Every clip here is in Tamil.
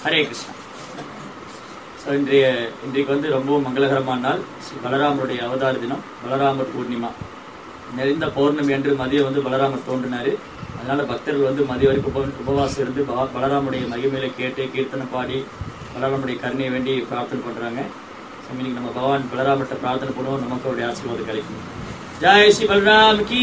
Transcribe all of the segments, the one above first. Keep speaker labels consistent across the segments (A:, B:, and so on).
A: ஹரே கிருஷ்ணா. ஸோ இன்றைக்கு வந்து ரொம்பவும் மங்களகரமான நாள். ஸ்ரீ பலராமருடைய அவதார தினம், பலராமர் பூர்ணிமா. நிறைந்த பௌர்ணமி என்று மதியம் வந்து பலராமர் தோன்றினார். அதனால பக்தர்கள் வந்து மதிய வரைக்கும் உபவாசம் இருந்து பலராமருடைய மகிமையில கேட்டு கீர்த்தனை பாடி பலராமருடைய கருணையை வேண்டி பிரார்த்தனை பண்றாங்க. இன்னைக்கு நம்ம பகவான் பலராமர்கிட்ட பிரார்த்தனை பண்ணுவோம், நமக்கு அவருடைய ஆசீர்வாதம் கிடைக்கும். ஜெய் ஸ்ரீ பலராம் கி.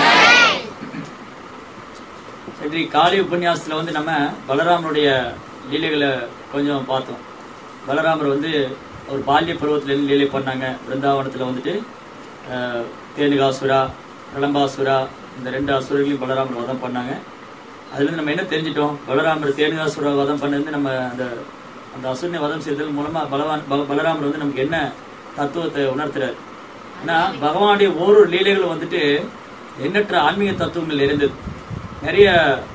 A: இன்றைக்கு காலை உபன்யாசத்துல வந்து நம்ம பலராமருடைய லீலைகளை கொஞ்சம் பார்த்தோம். பலராமர் வந்து ஒரு பால்ய பருவத்திலிருந்து லீலை பண்ணாங்க. பிருந்தாவனத்துல வந்துட்டு தேனுகாசுரா, பிரலம்பாசுரா, இந்த 2 அசுரர்களையும் பலராமர் வதம் பண்ணாங்க. அதுல இருந்து நம்ம என்ன தெரிஞ்சிட்டோம்? பலராமர் தேனுகாசுரா வதம் பண்ணது நம்ம அந்த அசுரனை வதம் செய்தல் மூலமா பலராமர் வந்து நமக்கு என்ன தத்துவத்தை உணர்த்துறாரு. ஏன்னா பகவானுடைய ஒவ்வொரு லீலைகளும் வந்துட்டு எண்ணற்ற ஆன்மீக தத்துவங்கள் இருந்தது. நிறைய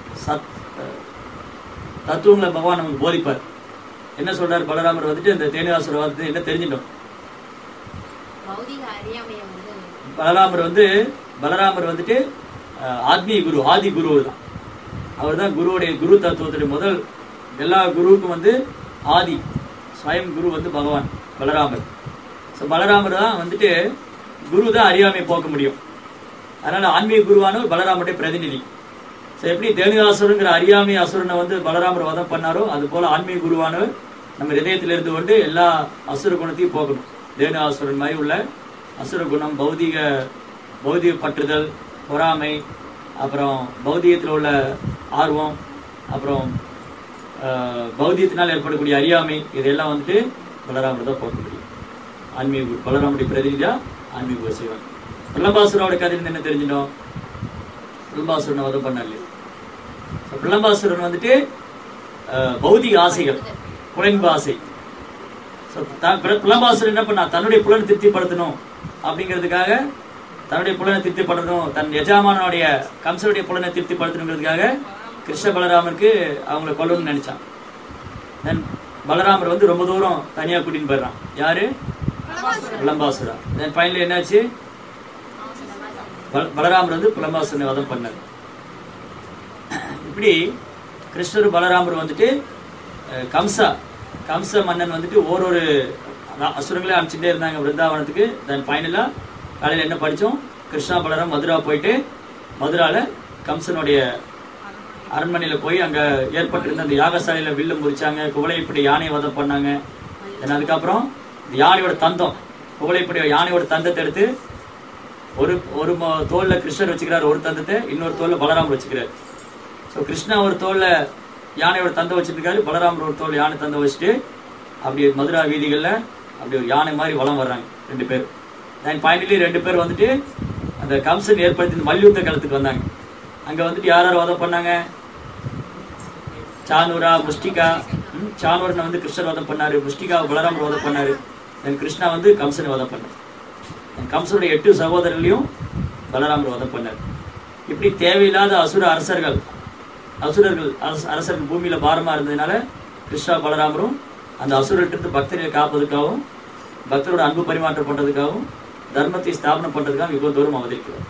A: தத்துவங்களை பகவான் நமக்கு போதிப்பார். என்ன சொல்றாரு பலராமர் வந்துட்டு இந்த தேனுகாசுர வதத்தை என்ன தெரிஞ்சிட்டோம்? பலராமர் வந்துட்டு ஆத்மீக குரு, ஆதி குரு தான். அவர் தான் குருவுடைய குரு தத்துவத்துடைய முதல். எல்லா குருவுக்கும் வந்து ஆதி ஸ்வயம் குரு வந்து பகவான் பலராமர். ஸோ பலராமர் தான் வந்துட்டு குரு தான் அறியாமையை போக்க முடியும். அதனால ஆன்மீக குருவானவர் பலராமருடைய பிரதிநிதி. ஸோ எப்படி தேனுகாசுரங்கிற அறியாமை அசுரனை வந்து பலராமர் வதம் பண்ணாரோ, அது போல ஆன்மீக குருவானவர் நம்ம இதயத்திலிருந்து கொண்டு எல்லா அசுர குணத்தையும் போக்கணும். தேனுகாசுரன் மாதிரி உள்ள அசுர குணம், பௌதிக பற்றுதல், பொறாமை, அப்புறம் பௌதிகத்தில் உள்ள ஆர்வம், அப்புறம் பௌதிகத்தினால் ஏற்படக்கூடிய அறியாமை, இதெல்லாம் வந்துட்டு பலராமர் தான் போக்க முடியும். ஆன்மீக குரு பலராமருடைய பிரதிநிதியா ஆன்மீக குரு செய்வாங்க. பிரலம்பாசுரோட கதையிலிருந்து என்ன தெரிஞ்சிடும்? பிரலம்பாசுரனை வதம் பண்ணல. பிரலம்பாசுரன் வந்துட்டு பௌதிக ஆசைகள், புலன்பு ஆசை. பிரலம்பாசுரன் என்ன பண்ணா? தன்னுடைய புலனை திருப்திப்படுத்தணும் அப்படிங்கிறதுக்காக, தன்னுடைய புலனை திருப்திப்படுத்தணும், தன் எஜமானுடைய கம்சனுடைய புலனை திருப்திப்படுத்தணுங்கிறதுக்காக கிருஷ்ண பலராமருக்கு அவங்களை கொல்லணும்னு நினைச்சான். தென் பலராமர் வந்து ரொம்ப தூரம் தனியா கூட்டின்னு போயிடறான். யாரு? பிரலம்பாசுரா. தென் ஃபைனலி என்னாச்சு? பலராமர் வந்து பிரலம்பாசுரனை வதம் பண்ணார். இப்படி கிருஷ்ணர் பலராமர் வந்துட்டு கம்ச மன்னன் வந்துட்டு ஒரு அசுரங்களே அனுப்பிச்சுட்டே இருந்தாங்க பிருந்தாவனத்துக்கு. தென் ஃபைனலா காலையில் என்ன படித்தோம்? கிருஷ்ணா பலராம் மதுரா போயிட்டு, மதுரால கம்சனுடைய அரண்மனையில் போய் அங்கே ஏற்பட்டிருந்த அந்த யாகசாலையில் வில்லு முறிச்சாங்க. குவளைப்படி யானையை வதம் பண்ணாங்க. தென் அதுக்கப்புறம் இந்த யானையோட தந்தம், குவளைப்படி யானையோட தந்தத்தை எடுத்து ஒரு தோல்ல கிருஷ்ணர் வச்சுக்கிறார் ஒரு தந்தத்தை, இன்னொரு தோல்ல பலராமர் வச்சுக்கிறார். ஸோ கிருஷ்ணா ஒரு தோல்ல யானையோட தந்தை வச்சுருக்காரு, பலராமர் ஒரு தோல் யானை தந்தை வச்சுட்டு அப்படி மதுரா வீதிகளில் அப்படி ஒரு யானை மாதிரி வளம் வர்றாங்க 2 பேர். தென் ஃபைனலி 2 பேர் வந்துட்டு அந்த கம்சன் ஏற்படுத்தி மல்யுத்த களத்துக்கு வந்தாங்க. அங்கே வந்துட்டு யார் வதம் பண்ணாங்க? சானூரா, முஷ்டிகா. சானூரனை வந்து கிருஷ்ணர் வதம் பண்ணாரு, முஷ்டிகாவை பலராமர் வதம் பண்ணாரு. தென் கிருஷ்ணா வந்து கம்சனை வதம் பண்ணார். கம்சனுடைய 8 சகோதரர்களையும் பலராமர் வதம் பண்ணார். இப்படி தேவையில்லாத அரசர்கள் பூமியில பாரமா இருந்ததுனால கிருஷ்ணா பலராமரும் அந்த அசுரர்கிட்ட பக்தர்களை காப்பதுக்காகவும், பக்தரோட அன்பு பரிமாற்றம் பண்றதுக்காகவும், தர்மத்தை ஸ்தாபனம் பண்றதுக்காக இவ்வளவு தூரம் அவதரிக்கிறார்.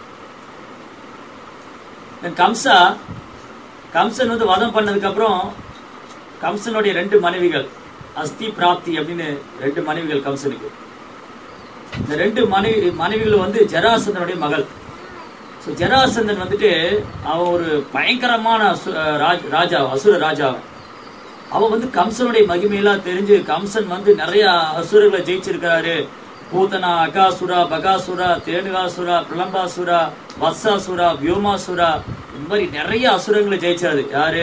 A: கம்சன் வந்து வதம் பண்ணதுக்கு அப்புறம் கம்சனுடைய 2 மனைவிகள், அஸ்தி பிராப்தி அப்படின்னு 2 மனைவிகள் கம்சனுக்கு. இந்த 2 மனைவிகள் வந்து ஜராசந்தனுடைய மகள். ஜராசந்தன் வந்துட்டு அவன் ஒரு பயங்கரமான ராஜா, அசுர ராஜா. அவன் வந்து கம்சனுடைய மகிமையெல்லாம் தெரிஞ்சு, கம்சன் வந்து நிறைய அசுரர்களை ஜெயிச்சிருக்கிறாரு. பூதனா, அகாசுரா, பகாசுரா, தேனுகாசுரா, பிரலம்பாசுரா, வத்சாசுரா, வியோமாசுரா, இந்த மாதிரி நிறைய அசுரங்களை ஜெயிச்சாரு. யாரு?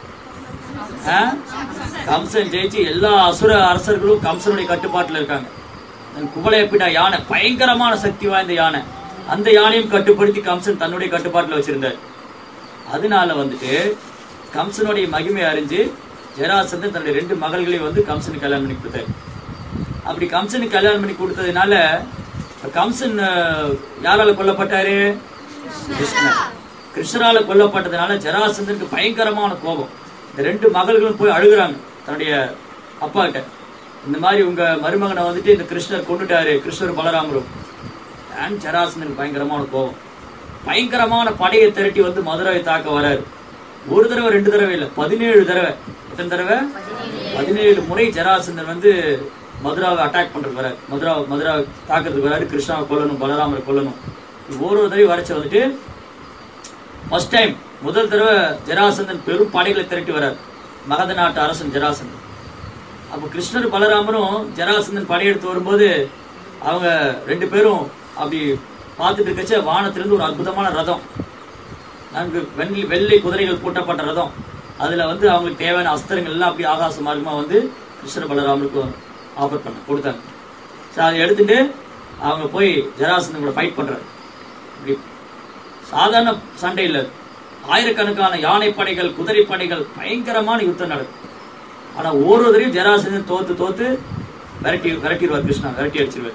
A: கம்சன் ஜெயிச்சு எல்லா அசுர அரசர்களும் கம்சனுடைய கட்டுப்பாட்டுல இருக்காங்க. குவளைப்பிடா யானை, பயங்கரமான சக்தி வாய்ந்த யானை. அந்த யானையும் கட்டுப்படுத்தி கம்சன் தன்னுடைய கட்டுப்பாட்டில் வச்சிருந்தார். அதனால வந்துட்டு கம்சனுடைய மகிமை அறிஞ்சு ஜராசந்தன் தன்னுடைய 2 மகள்களையும் வந்து கம்சனுக்கு கல்யாணம் பண்ணி கொடுத்தாரு. அப்படி கம்சனுக்கு கல்யாணம் பண்ணி கொடுத்ததுனால கம்சன் யாரால கொல்லப்பட்டாரு? கிருஷ்ணரால கொல்லப்பட்டதுனால ஜராசந்தனுக்கு பயங்கரமான கோபம். இந்த 2 மகள்களும் போய் அழுகுறாங்க தன்னுடைய அப்பா கிட்ட. இந்த மாதிரி உங்க மருமகனை வந்துட்டு இந்த கிருஷ்ணர் கொண்டுட்டாரு, கிருஷ்ணர் பலராமரும். ஜராசந்தனுக்கு பயங்கரமான கோபம். பயங்கரமான படையை திரட்டி வந்து மதுராவை தாக்க வராரு. ஒரு தடவை 2 தடவை இல்ல, 17 தடவை. எத்தனை தடவை? 17 முறை ஜராசந்தன் வந்து மதுராவை அட்டாக் பண்றதுக்கு வராரு. மதுரா தாக்குறதுக்கு வராரு. கிருஷ்ணாவை கொல்லணும், பலராமரை கொல்லணும். ஒரு தடவை வரைச்சு வந்துட்டு ஃபர்ஸ்ட் டைம் முதல் தடவை ஜராசந்தன் பெரும் படைகளை திரட்டி வர்றார். மகத நாட்டு அரசன் ஜராசந்தன். அப்ப கிருஷ்ணர் பலராமரும் ஜராசந்தன் படையெடுத்து வரும்போது அவங்க 2 பேரும் அப்படி பார்த்துட்டு இருக்கச்ச வானத்திலிருந்து ஒரு அற்புதமான ரதம், நான்கு வெள்ளை குதிரைகள் பூட்டப்பட்ட ரதம், அதுல வந்து அவங்களுக்கு தேவையான அஸ்திரங்கள் எல்லாம் அப்படி ஆகாச மார்க்கமா வந்து கிருஷ்ண பலராமருக்கு ஆஃபர் பண்ண கொடுத்தாங்க. அதை எடுத்துட்டு அவங்க போய் ஜராசந்தன் கூட ஃபைட் பண்றாரு. சாதாரண சண்டை இல்ல, ஆயிரக்கணக்கான யானை படைகள், குதிரை படைகள், பயங்கரமான யுத்தம் நடக்கும். ஆனா ஒருவரையும் ஜராசந்தன் தோத்து விரட்டிடுவார். கிருஷ்ணா விரட்டி அடிச்சிருவார்.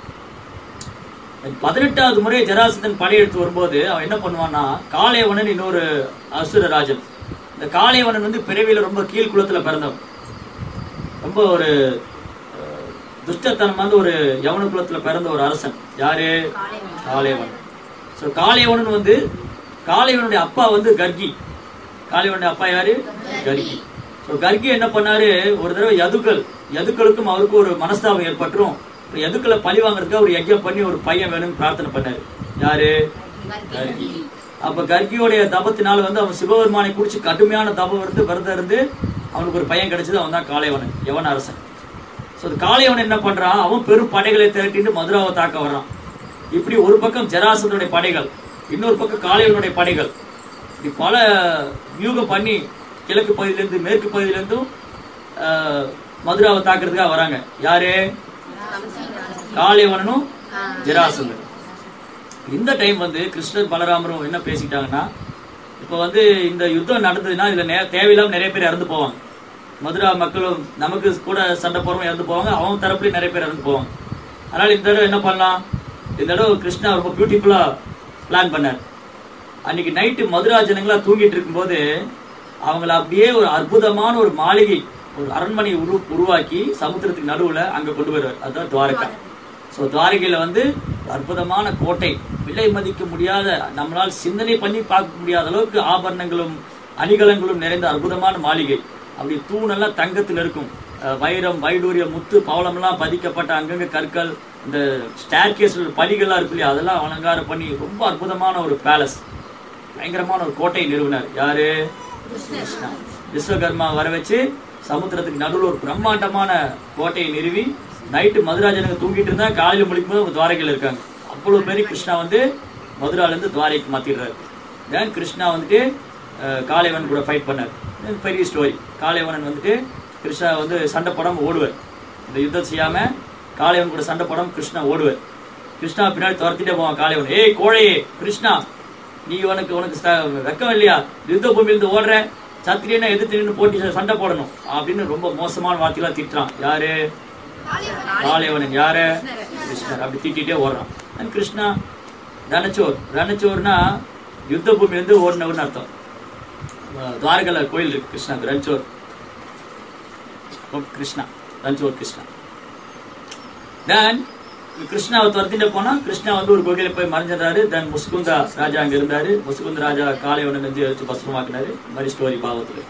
A: 18வது முறை ஜராசந்தன் படையெடுத்து வரும்போது அவன் என்ன பண்ணுவான்னா, காளையவனன் இன்னொரு அசுரராஜன். இந்த காளையவனன் வந்து பிறவியில ரொம்ப கீழ்குலத்துல பிறந்தவன், ரொம்ப ஒரு துஷ்டத்தனமான ஒரு யவன குலத்துல பிறந்த ஒரு அரசன். யாரு? காளையவன். காளையவனன் வந்து காளையவனுடைய அப்பா வந்து கர்கி. காளையவனுடைய அப்பா யாரு? கர்கி. கர்கி என்ன பண்ணாரு, ஒரு தடவை யதுக்களுக்கும் அவருக்கும் ஒரு மனஸ்தாபம் ஏற்பட்டுரும். யதுக்களை பழி வாங்குறதுக்கு ஒரு யஜ்யம் பண்ணி ஒரு பையன் வேணும்னு பிரார்த்தனை பண்ணாரு. யாரு? கர்கி. அப்ப கர்கியோடைய தபத்தினால வந்து அவன் சிவபெருமானை குடிச்சு கடுமையான தபம் இருந்து விரதம் இருந்து அவனுக்கு ஒரு பையன் கிடைச்சது. அவன் தான் காளையவனன், யவன அரசன். காளையவன் என்ன பண்றான், அவன் பெரும் படைகளை திரட்டிட்டு மதுராவை தாக்க வர்றான். இப்படி ஒரு பக்கம் ஜராசந்தனுடைய படைகள், இன்னொரு பக்கம் காளையவனுடைய படைகள், இப்படி பல வியூகம் பண்ணி கிழக்கு பகுதியிலிருந்து மேற்கு பகுதியிலிருந்தும் மதுராவை தாக்குறதுக்காக வராங்க. யாரு? காளையவனும் ஜராசந்தனும். இந்த டைம் வந்து கிருஷ்ணர் பலராமரும் என்ன பேசிட்டாங்கன்னா, இப்ப வந்து இந்த யுத்தம் நடந்ததுன்னா இதுல தேவையில்லாம நிறைய பேர் இறந்து போவாங்க. மதுரா மக்களும் நமக்கு கூட சண்டை போறவங்க இறந்து போவாங்க, அவங்க தரப்புலயும் நிறைய பேர் இறந்து போவாங்க. அதனால இந்த தடவை என்ன பண்ணலாம், இந்த தடவை கிருஷ்ணா ரொம்ப பியூட்டிஃபுல்லா பிளான் பண்ணார். அன்னைக்கு நைட்டு மதுரா ஜனங்களா தூங்கிட்டு இருக்கும்போது அவங்கள அப்படியே ஒரு அற்புதமான ஒரு மாளிகை, ஒரு அரண்மனை உருவாக்கி சமுத்திரத்துக்கு நடுவுல அங்க கொண்டு வருவார். அதுதான் துவாரகா. துவாரகையில வந்து அற்புதமான கோட்டை, விலை மதிக்க முடியாத, நம்மளால் சிந்தனை பண்ணி பார்க்க முடியாத அளவுக்கு ஆபரணங்களும் அணிகலங்களும் நிறைந்த அற்புதமான மாளிகை. அப்படி தூணெல்லாம் தங்கத்தில் இருக்கும், வைரம், வைடூரியம், முத்து, பவளம் எல்லாம் பதிக்கப்பட்ட அங்கங்க கற்கள், இந்த ஸ்டேர் கேஸ் படிகள்லாம் இருக்கு இல்லையா, அதெல்லாம் அலங்காரம் பண்ணி ரொம்ப அற்புதமான ஒரு பேலஸ், பயங்கரமான ஒரு கோட்டை நிறுவினார். யாரு? கிருஷ்ணா. விஸ்வகர்மா வர வச்சு சமுத்திரத்துக்கு நடுவில் ஒரு பிரம்மாண்டமான கோட்டையை நிறுவி நைட்டு மதுராஜனுக்கு தூங்கிட்டு இருந்தா காலையில முழிக்கும் போது துவாரகையில் இருக்காங்க. அவ்வளவு பேரு கிருஷ்ணா வந்து மதுரால இருந்து துவாரைக்கு மாத்திடுறாரு. தென் கிருஷ்ணா வந்துட்டு காளையவன் கூட ஃபைட் பண்ணார். பெரிய ஸ்டோரி. காளையவனன் வந்துட்டு கிருஷ்ணா வந்து சண்டை போடாம ஓடுவார். இந்த யுத்தம் செய்யாம காளையவன் கூட சண்டை போடாம கிருஷ்ணா ஓடுவார். கிருஷ்ணா பின்னாடி துரத்திட்டே போவான் காளையவன். ஏய் கோழையே கிருஷ்ணா, நீ உனக்கு வெக்கம் இல்லையா, யுத்த பூமியிலிருந்து ஓடுற, சத்திரியனை எதிர்த்து நின்று போட்டி சண்டை போடணும் அப்படின்னு ரொம்ப மோசமான வார்த்தையெல்லாம் திட்டுறான். யாரு? காளையவனன். யாரு? கிருஷ்ணர். அப்படி திட்டிகிட்டே ஓடுறான். கிருஷ்ணா ரணச்சோர்னா யுத்த பூமியிலிருந்து ஓடினவர்னு அர்த்தம். துவாரகல கோயில் இருக்கு கிருஷ்ணாக்கு, ரன்சோர் கிருஷ்ணா, ரன்சோர் கிருஷ்ணா. தென் கிருஷ்ணாவை துரத்திட்டு போனா கிருஷ்ணா வந்து ஒரு கோயில போய் மறைஞ்சிடறாரு. தென் முசுகுந்தா ராஜா அங்க இருந்தாரு. முசுகுந்த ராஜா காளையவனை நெஞ்சு வச்சு பசுமாக்குனாரு. இந்த மாதிரி ஸ்டோரி பாவத்துல.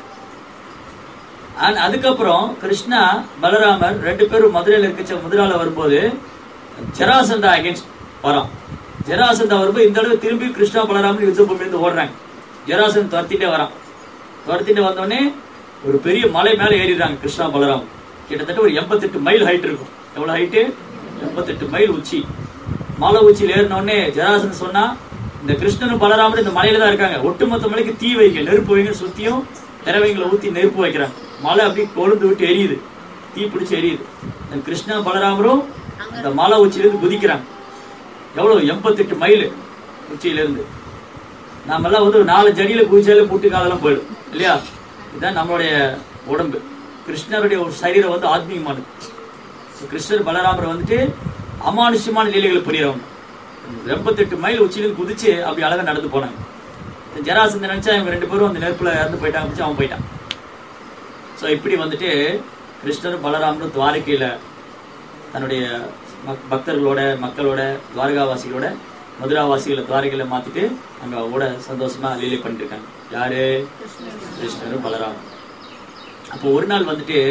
A: அதுக்கப்புறம் கிருஷ்ணா பலராமர் 2 பேரும் மதுரையில இருக்க மதுரால வரும்போது ஜராசந்தா அகேன்ஸ்ட் வரான். ஜராசந்தா வரும்போது இந்த தடவை திரும்பி கிருஷ்ணா பலராமர் யுத்த பூமியிலிருந்து ஓடுறாங்க. ஜராசந்தன் துரத்திட்டே வரான். துரத்திட்டு வந்தோடனே ஒரு பெரிய மலை மேல ஏறிடுறாங்க கிருஷ்ணா பலராம். கிட்டத்தட்ட ஒரு 88 மைல் ஹைட் இருக்கும். எவ்வளவு ஹைட்டு? 88 மைல் உச்சி. மலை உச்சியில் ஏறினோடனே ஜராசந்தன் சொன்னா, இந்த கிருஷ்ணனும் பலராமரும் இந்த மலையில தான் இருக்காங்க, ஒட்டுமொத்த மலைக்கு தீ வைங்க, நெருப்பு வைங்க, சுத்தியும் திரவைங்களை ஊத்தி நெருப்பு வைக்கிறாங்க. மலை அப்படி கொழுந்து விட்டு எரியுது, தீ பிடிச்சு எரியுது. கிருஷ்ணா பலராமரும் இந்த மலை உச்சியிலிருந்து குதிக்கிறாங்க. எவ்வளவு? 88 மைல் உச்சியிலிருந்து. நாம எல்லாம் வந்து 4 ஜடியில குதிச்சாலே முட்டு காலெல்லாம் போயிடும் இல்லையா? இதுதான் நம்மளுடைய உடம்பு. கிருஷ்ணருடைய ஒரு சரீரம் வந்து ஆத்மீகமானது. கிருஷ்ணர் பலராமர் வந்துட்டு அமானுஷ்யமான லீலைகளை புரியறவங்க. 88 மைல் உச்சியிலிருந்து குதிச்சு அப்படி அழகா நடந்து போனாங்க. ஜராசந்தன் நினைச்சா இவங்க 2 பேரும் அந்த நெருப்புல இறந்து போயிட்டாங்க, அவன் போயிட்டான். ஸோ இப்படி வந்துட்டு கிருஷ்ணரும் பலராமரும் துவாரகையில தன்னுடைய பக்தர்களோட, மக்களோட, துவாரகாவாசிகளோட, மதுராவாசிகளை துவாரகையில மாத்திட்டு அங்க கூட சந்தோஷமா லீலை பண்ணிட்டு இருக்காங்க. யாரு? கிருஷ்ணரும் பலராமரும். அப்போ ஒரு நாள் வந்துட்டு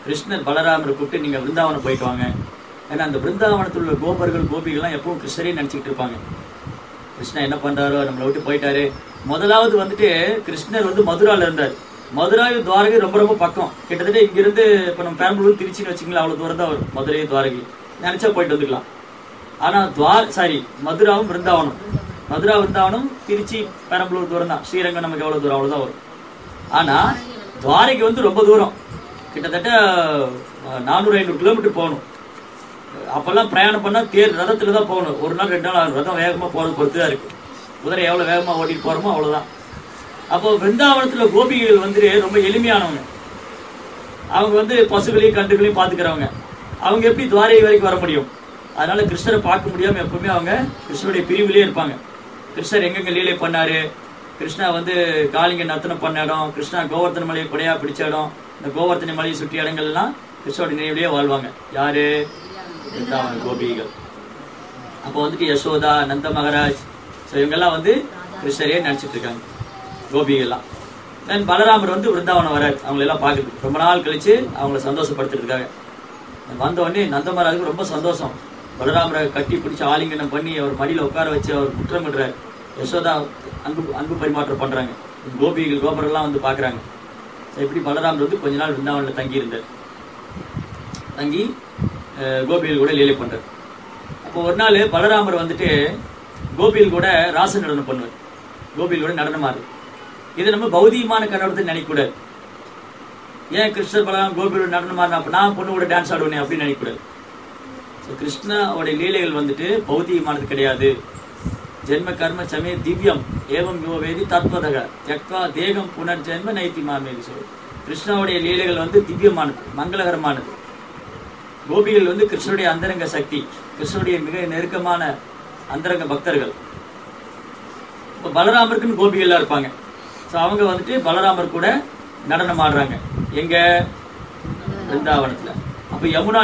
A: கிருஷ்ணர் பலராமரை கூப்பிட்டு நீங்க விருந்தாவனம் போயிட்டு வாங்க. ஏன்னா அந்த விருந்தாவனத்தில் உள்ள கோபர்கள் கோபிகள்லாம் எப்பவும் கிருஷ்ணரே நினைச்சுக்கிட்டு இருப்பாங்க. கிருஷ்ணன் என்ன பண்றாரோ, நம்மளை விட்டு போயிட்டாரு. முதலாவது வந்துட்டு கிருஷ்ணர் வந்து மதுரால இருந்தார். மதுரை துவாரகை ரொம்ப ரொம்ப பக்கம். கிட்டத்தட்ட இங்கிருந்து இப்ப நம்ம பெரம்பலூர் திருச்சின்னு வச்சுக்கலாம், அவ்வளவு தூரம் தான் வரும். மதுரை துவாரகை நினைச்சா போயிட்டு வந்துக்கலாம். ஆனா மதுராவும் பிருந்தாவனம், மதுரா பிருந்தாவனம் திருச்சி பெரம்பலூர் தூரம் தான். ஸ்ரீரங்கம் நமக்கு எவ்வளவு தூரம், அவ்வளவுதான் வரும். ஆனா துவாரகை வந்து ரொம்ப தூரம், கிட்டத்தட்ட 400-500 கிலோமீட்டர் போகணும். அப்பெல்லாம் பிரயாணம் பண்ணா ரதத்துல தான் போகணும். ஒரு நாள் 2 நாள் ரதம் வேகமா போறது பொறுத்துதான் இருக்கு. குதிரை எவ்வளவு வேகமா ஓட்டிட்டு போறோமோ அவ்வளவுதான். அப்போ பிருந்தாவனத்துல கோபிகள் வந்து ரொம்ப எளிமையானவங்க. அவங்க வந்து பசுகளையும் கன்றுகளையும் பாத்துக்கிறவங்க. அவங்க எப்படி துவாரகை வரைக்கும் வர முடியும்? அதனால கிருஷ்ணரை பார்க்க முடியாம எப்பவுமே அவங்க கிருஷ்ணருடைய பிரிவிலே இருப்பாங்க. கிருஷ்ணர் எங்கெங்க லீலை பண்ணாரு, கிருஷ்ணா வந்து காளிங்க நர்த்தனம் பண்ண இடம், கிருஷ்ணா கோவர்த்தன மலையை கொடையா பிடிச்ச இடம், இந்த கோவர்த்தன மலையை சுற்றி இடங்கள் எல்லாம் கிருஷ்ணோட நினைவிலேயே வாழ்வாங்க. யாரு? பிருந்தாவன கோபிகள். அப்போ வந்துட்டு யசோதா, நந்த மகாராஜ், இவங்கெல்லாம் வந்து கிருஷ்ணரே நினைச்சிட்டு இருக்காங்க கோபிகள்லாம். தென் பலராமர் வந்து பிருந்தாவனம் வராரு அவங்களெல்லாம் பார்க்குறது. ரொம்ப நாள் கழிச்சு அவங்கள சந்தோஷப்படுத்துறதுக்காக வந்த உடனே நந்த மகாராஜுக்கு ரொம்ப சந்தோஷம். பலராமரை கட்டி பிடிச்சி ஆலிங்கனம் பண்ணி அவர் மடியில உட்கார வச்சு அவர் குற்றமிடுறாரு. யசோதா அன்பு பரிமாற்றம் பண்றாங்க. கோபர்கள்லாம் வந்து பாக்குறாங்க. இப்படி பலராமர் வந்து கொஞ்ச நாள் பிருந்தாவனில் தங்கி இருந்தார். தங்கி கோபிகள் கூட லீலை பண்றாரு. அப்போ ஒரு நாள் பலராமர் வந்துட்டு கோபிகள் கூட ராச நடனம் பண்ணுவார். கோபிகள் கூட நடனம் ஆறு. இதை நம்ம பௌதிகமான கண்ணோட்டத்தை நினைக்கக்கூடாது. ஏன் கிருஷ்ணர் பலராமர் கோபிகள் நடனம் ஆடுனா அப்ப நான் பொண்ணு கூட டான்ஸ் ஆடுவேன் அப்படின்னு நினைக்கக்கூடாது. கிருஷ்ணாவுடைய லீலைகள் வந்துட்டு பௌதிகமானது கிடையாது. ஜென்ம கர்ம சமய திவ்யம் ஏவம் யோவேதி தத்வதக ஜக்வா தேகம் புனர்ஜென்ம நைத்தி மாமேதி சொல்லு. கிருஷ்ணாவுடைய லீலைகள் வந்து திவ்யமானது, மங்களகரமானது. கோபிகள் வந்து கிருஷ்ணனுடைய அந்தரங்க சக்தி, கிருஷ்ணனுடைய மிக நெருக்கமான அந்தரங்க பக்தர்கள். இப்ப பலராமருக்குன்னு கோபிகள்லாம் இருப்பாங்க. அவங்க வந்துட்டு பலராமர் கூட நடனம் ஆடுறாங்க. எங்க? பிருந்தாவனத்துல. அப்ப யமுனா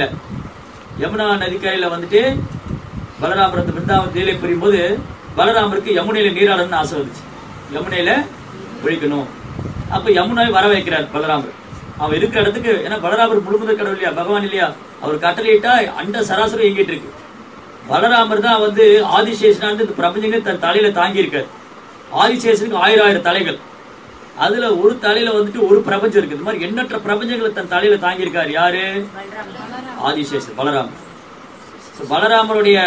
A: நதிக்கரையில வந்துட்டு பலராமர் அந்த பிருந்தாவன லீலை புரியும் போது பலராமருக்கு யமுனையில நீராடணும்னு ஆசை வந்துச்சு. யமுனையில குளிக்கணும். அப்ப யமுனாவை வர வைக்கிறார் பலராமர். அவன் இருக்கிற இடத்துக்கு. ஏன்னா பலராமர் முழுமுதற் கடவுள் இல்லையா, பகவான் இல்லையா, அவர் கட்டளையிட்டா அண்ட சராசரம் இயங்கிட்டு இருக்கு. பலராமர் தான் வந்து ஆதிசேஷனா இந்த பிரபஞ்சங்களை தன் தலையில தாங்கி இருக்காரு. ஆதிசேஷனுக்கு 1000 தலைகள். அதுல ஒரு தலையில வந்துட்டு ஒரு பிரபஞ்சம் இருக்கு. இது மாதிரி எண்ணற்ற பிரபஞ்சங்களை தன் தலையில தாங்கி இருக்காரு. யாரு? ஆதிசேஷன் பலராமர். பலராமருடைய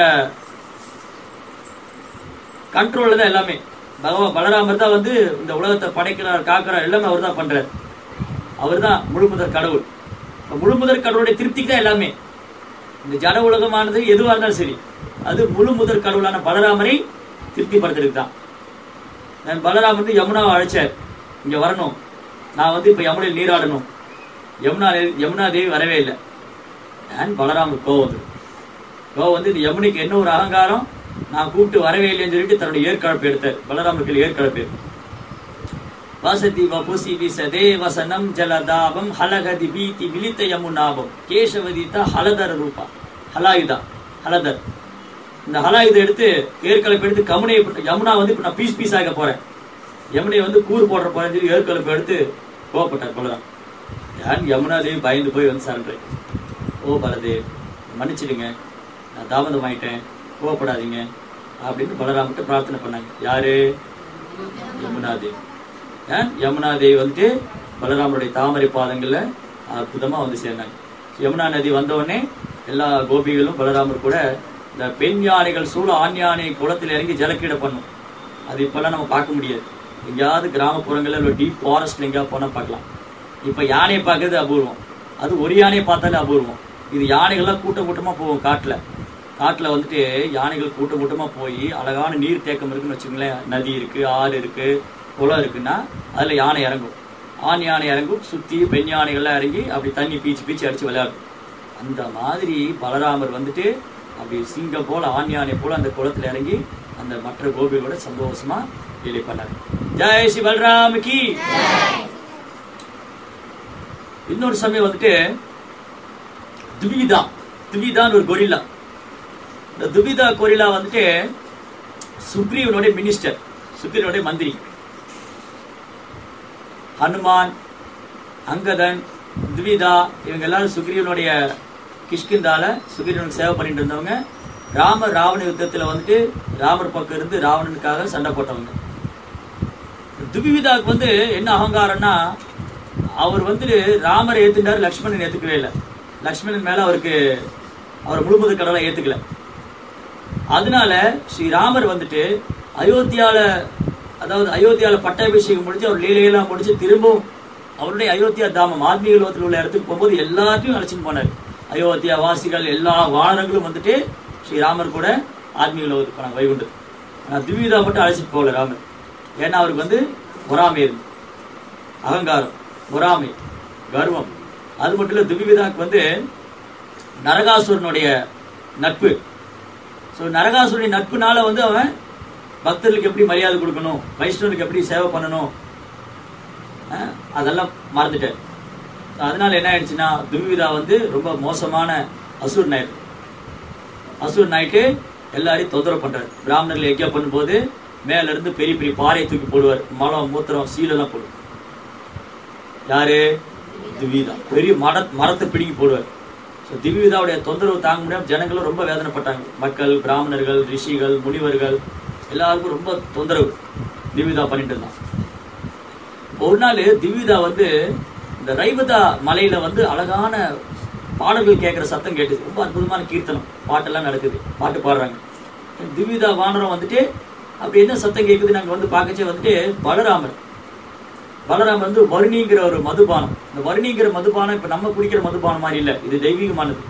A: கண்ட்ரோல்ல தான் எல்லாமே. பலராமர் தான் வந்து இந்த உலகத்தை படைக்கிறார், காக்கிறார், எல்லாமே அவர் தான் பண்றாரு. அவர் தான் முழுமுதற் கடவுள். முழுமுதற் கடவுளுடைய திருப்திக்கு தான் எல்லாமே. இந்த ஜட உலகமானது எதுவா இருந்தாலும் சரி, அது முழுமுதற் கடவுளான பலராமரை திருப்திப்படுத்துறதுக்கு தான். நான் பலராமர் வந்து யமுனாவை அழைச்சார், இங்க வரணும், நான் வந்து இப்ப யமுனையில் நீராடணும். யமுனா தேவி வரவே இல்லை. நான் பலராமர் கோவம் வந்து இந்த யமுனைக்கு என்ன ஒரு அகங்காரம், நான் கூப்பிட்டு வரவே இல்லைன்னு சொல்லிட்டு தன்னுடைய ஏற்கழப்பு எடுத்தார். பலராமருக்கு ஏற்கழப்பு வசதி வபுசி விசதே வசனம் ஜலதாபம் ஹலகதி பீதி விலித்த யமுனாபம் கேசவதிதா ஹலதர் ரூபா. ஹலதர் இந்த ஹலாயுதை எடுத்து ஏற்கலப்பு எடுத்து யமுனா வந்து இப்ப நான் பீஸ் ஆக போறேன், யமுனை வந்து கூறு போடுற போறேன்னு சொல்லி ஏற்கலப்பு எடுத்து கோவப்பட்டார் பலராம். யான் யமுனா தேவி பயந்து போய் வந்து சரண்டேன். ஓ பலதேவ், மன்னிச்சிடுங்க, நான் தாமதம் ஆயிட்டேன், கோவப்படாதீங்க அப்படின்னு பலராமகிட்ட பிரார்த்தனை பண்ணாங்க. யாரு? யமுனா தேவி. யமுனா தேவி வந்துட்டு பலராமருடைய தாமரை பாதங்கள்ல அற்புதமா வந்து சேர்ந்தாங்க. யமுனா நதி வந்த உடனே எல்லா கோபிகளும் பலராமர் கூட இந்த பெண் யானைகள் சூழ ஆண் யானை குளத்தில் இறங்கி ஜலக்கீடை பண்ணும். அது இப்பெல்லாம் நம்ம பார்க்க முடியாது. எங்கேயாவது கிராமப்புறங்கள்ல இல்லை டீப் ஃபாரஸ்ட்ல எங்கேயாவது போனா பார்க்கலாம். இப்ப யானையை பார்க்கறது அபூர்வம். அது ஒரு யானையை பார்த்தாலே அபூர்வம். இது யானைகள்லாம் கூட்டமா போகும். காட்டுல வந்துட்டு யானைகள் கூட்டமா போய் அழகான நீர் தேக்கம் இருக்குன்னு வச்சுங்களேன். நதி இருக்கு, ஆறு இருக்கு, குளம் இருக்குன்னா அதுல யானை இறங்கும். ஆண் யானை இறங்கும், சுத்தி பெண் யானைகள்லாம் இறங்கி அப்படி தண்ணி பீச்சு அடிச்சு விளையாடும். அந்த மாதிரி பலராமர் வந்துட்டு அப்படி சிங்கம் போல ஆண் யானை போல அந்த குளத்துல இறங்கி அந்த மற்ற கோபிகளோட சந்தோஷமா லீலை பண்ணாரு. ஜெய் ஸ்ரீ பலராமக்கு. இன்னொரு சமயம் வந்துட்டு துவிதான் ஒரு கொரில்லா. இந்த துவிதா கொரில்லா வந்துட்டு சுக்ரீவனுடைய மினிஸ்டர், சுக்ரீவனுடைய மந்திரி. ஹனுமான், அங்கதன், துவிதா இவங்க எல்லாரும் சுக்ரீவனுடைய கிஷ்கிந்தால சுக்ரீவனுக்கு சேவை பண்ணிட்டு இருந்தவங்க. ராமர் ராவண யுத்தத்துல வந்துட்டு ராமர் பக்கம் இருந்து ராவணனுக்காக சண்டை போட்டவங்க. துவிதாவுக்கு வந்து என்ன அகங்காரம்னா, அவர் வந்துட்டு ராமரை ஏத்துட்டாரு, லக்ஷ்மணன் ஏத்துக்கவே இல்லை. லக்ஷ்மணன் மேல அவர் முழுமுது கடலை ஏத்துக்கல. அதனால ஸ்ரீராமர் வந்துட்டு அயோத்தியால பட்டாபிஷேகம் முடிச்சு அவர் லீலையெல்லாம் முடிச்சு திரும்பவும் அவருடைய அயோத்தியா தாமம் ஆத்மீக லோகத்தில் உள்ள இடத்துக்கு போகும்போது எல்லாத்தையும் அழைச்சிட்டு போனார். அயோத்தியா வாசிகள் எல்லா வானரங்களும் வந்துட்டு ஸ்ரீராமர் கூட ஆத்மீக லோகத்துக்கு போனாங்க வைகுண்டது. ஆனால் துவிதா மட்டும் அழைச்சிட்டு போகல ராமர். ஏன்னா அவருக்கு வந்து பொறாமை இருந்து, அகங்காரம், பொறாமை, கர்வம். அது மட்டும் இல்ல, துவிதாக்கு வந்து நரகாசுரனுடைய நட்பு. ஸோ நரகாசுரனுடைய நட்புனால வந்து அவன் பக்தர்களுக்கு எப்படி மரியாதை கொடுக்கணும், வைஷ்ணவனுக்கு எப்படி சேவை பண்ணணும், அதெல்லாம் மறந்துட்டார். அதனால என்ன ஆயிடுச்சுன்னா துவிதா வந்து ரொம்ப மோசமான அசுரன் ஆயிரு. அசுரன் ஆயிட்டு எல்லாரையும் தொந்தரவு பண்றாரு. பிராமணர்கள் யஜ்ஞம் பண்ணும்போது மேல இருந்து பெரிய பெரிய பாறையை தூக்கி போடுவார். மலம், மூத்திரம், சீலெல்லாம் போடுவார். யாரு? துவிதா. பெரிய மரத்தை பிடிங்கி போடுவார். திவ்யதாவுடைய தொந்தரவு தாங்க முடியாம ஜனங்களும் ரொம்ப வேதனைப்பட்டாங்க. மக்கள், பிராமணர்கள், ரிஷிகள், முனிவர்கள் எல்லாருக்கும் ரொம்ப தொந்தரவு திவ்யதா பண்ணிட்டு இருந்தான். ஒரு நாள் திவ்யதா வந்து இந்த ரைவதா மலையில வந்து அழகான பாடல்கள் கேட்கிற சத்தம் கேட்டுது. ரொம்ப அற்புதமான கீர்த்தனம், பாட்டெல்லாம் நடக்குது, பாட்டு பாடுறாங்க. திவ்யதா வானரம் வந்துட்டு அப்படி என்ன சத்தம் கேட்குது நாங்க வந்து பார்க்கச்சே வந்துட்டு பலராமர் வந்து வருணிங்கிற ஒரு மதுபானம். இந்த வருணிங்கிற மதுபானம் இப்ப நம்ம குடிக்கிற மதுபானம் மாதிரி இல்ல, இது தெய்வீகமானது.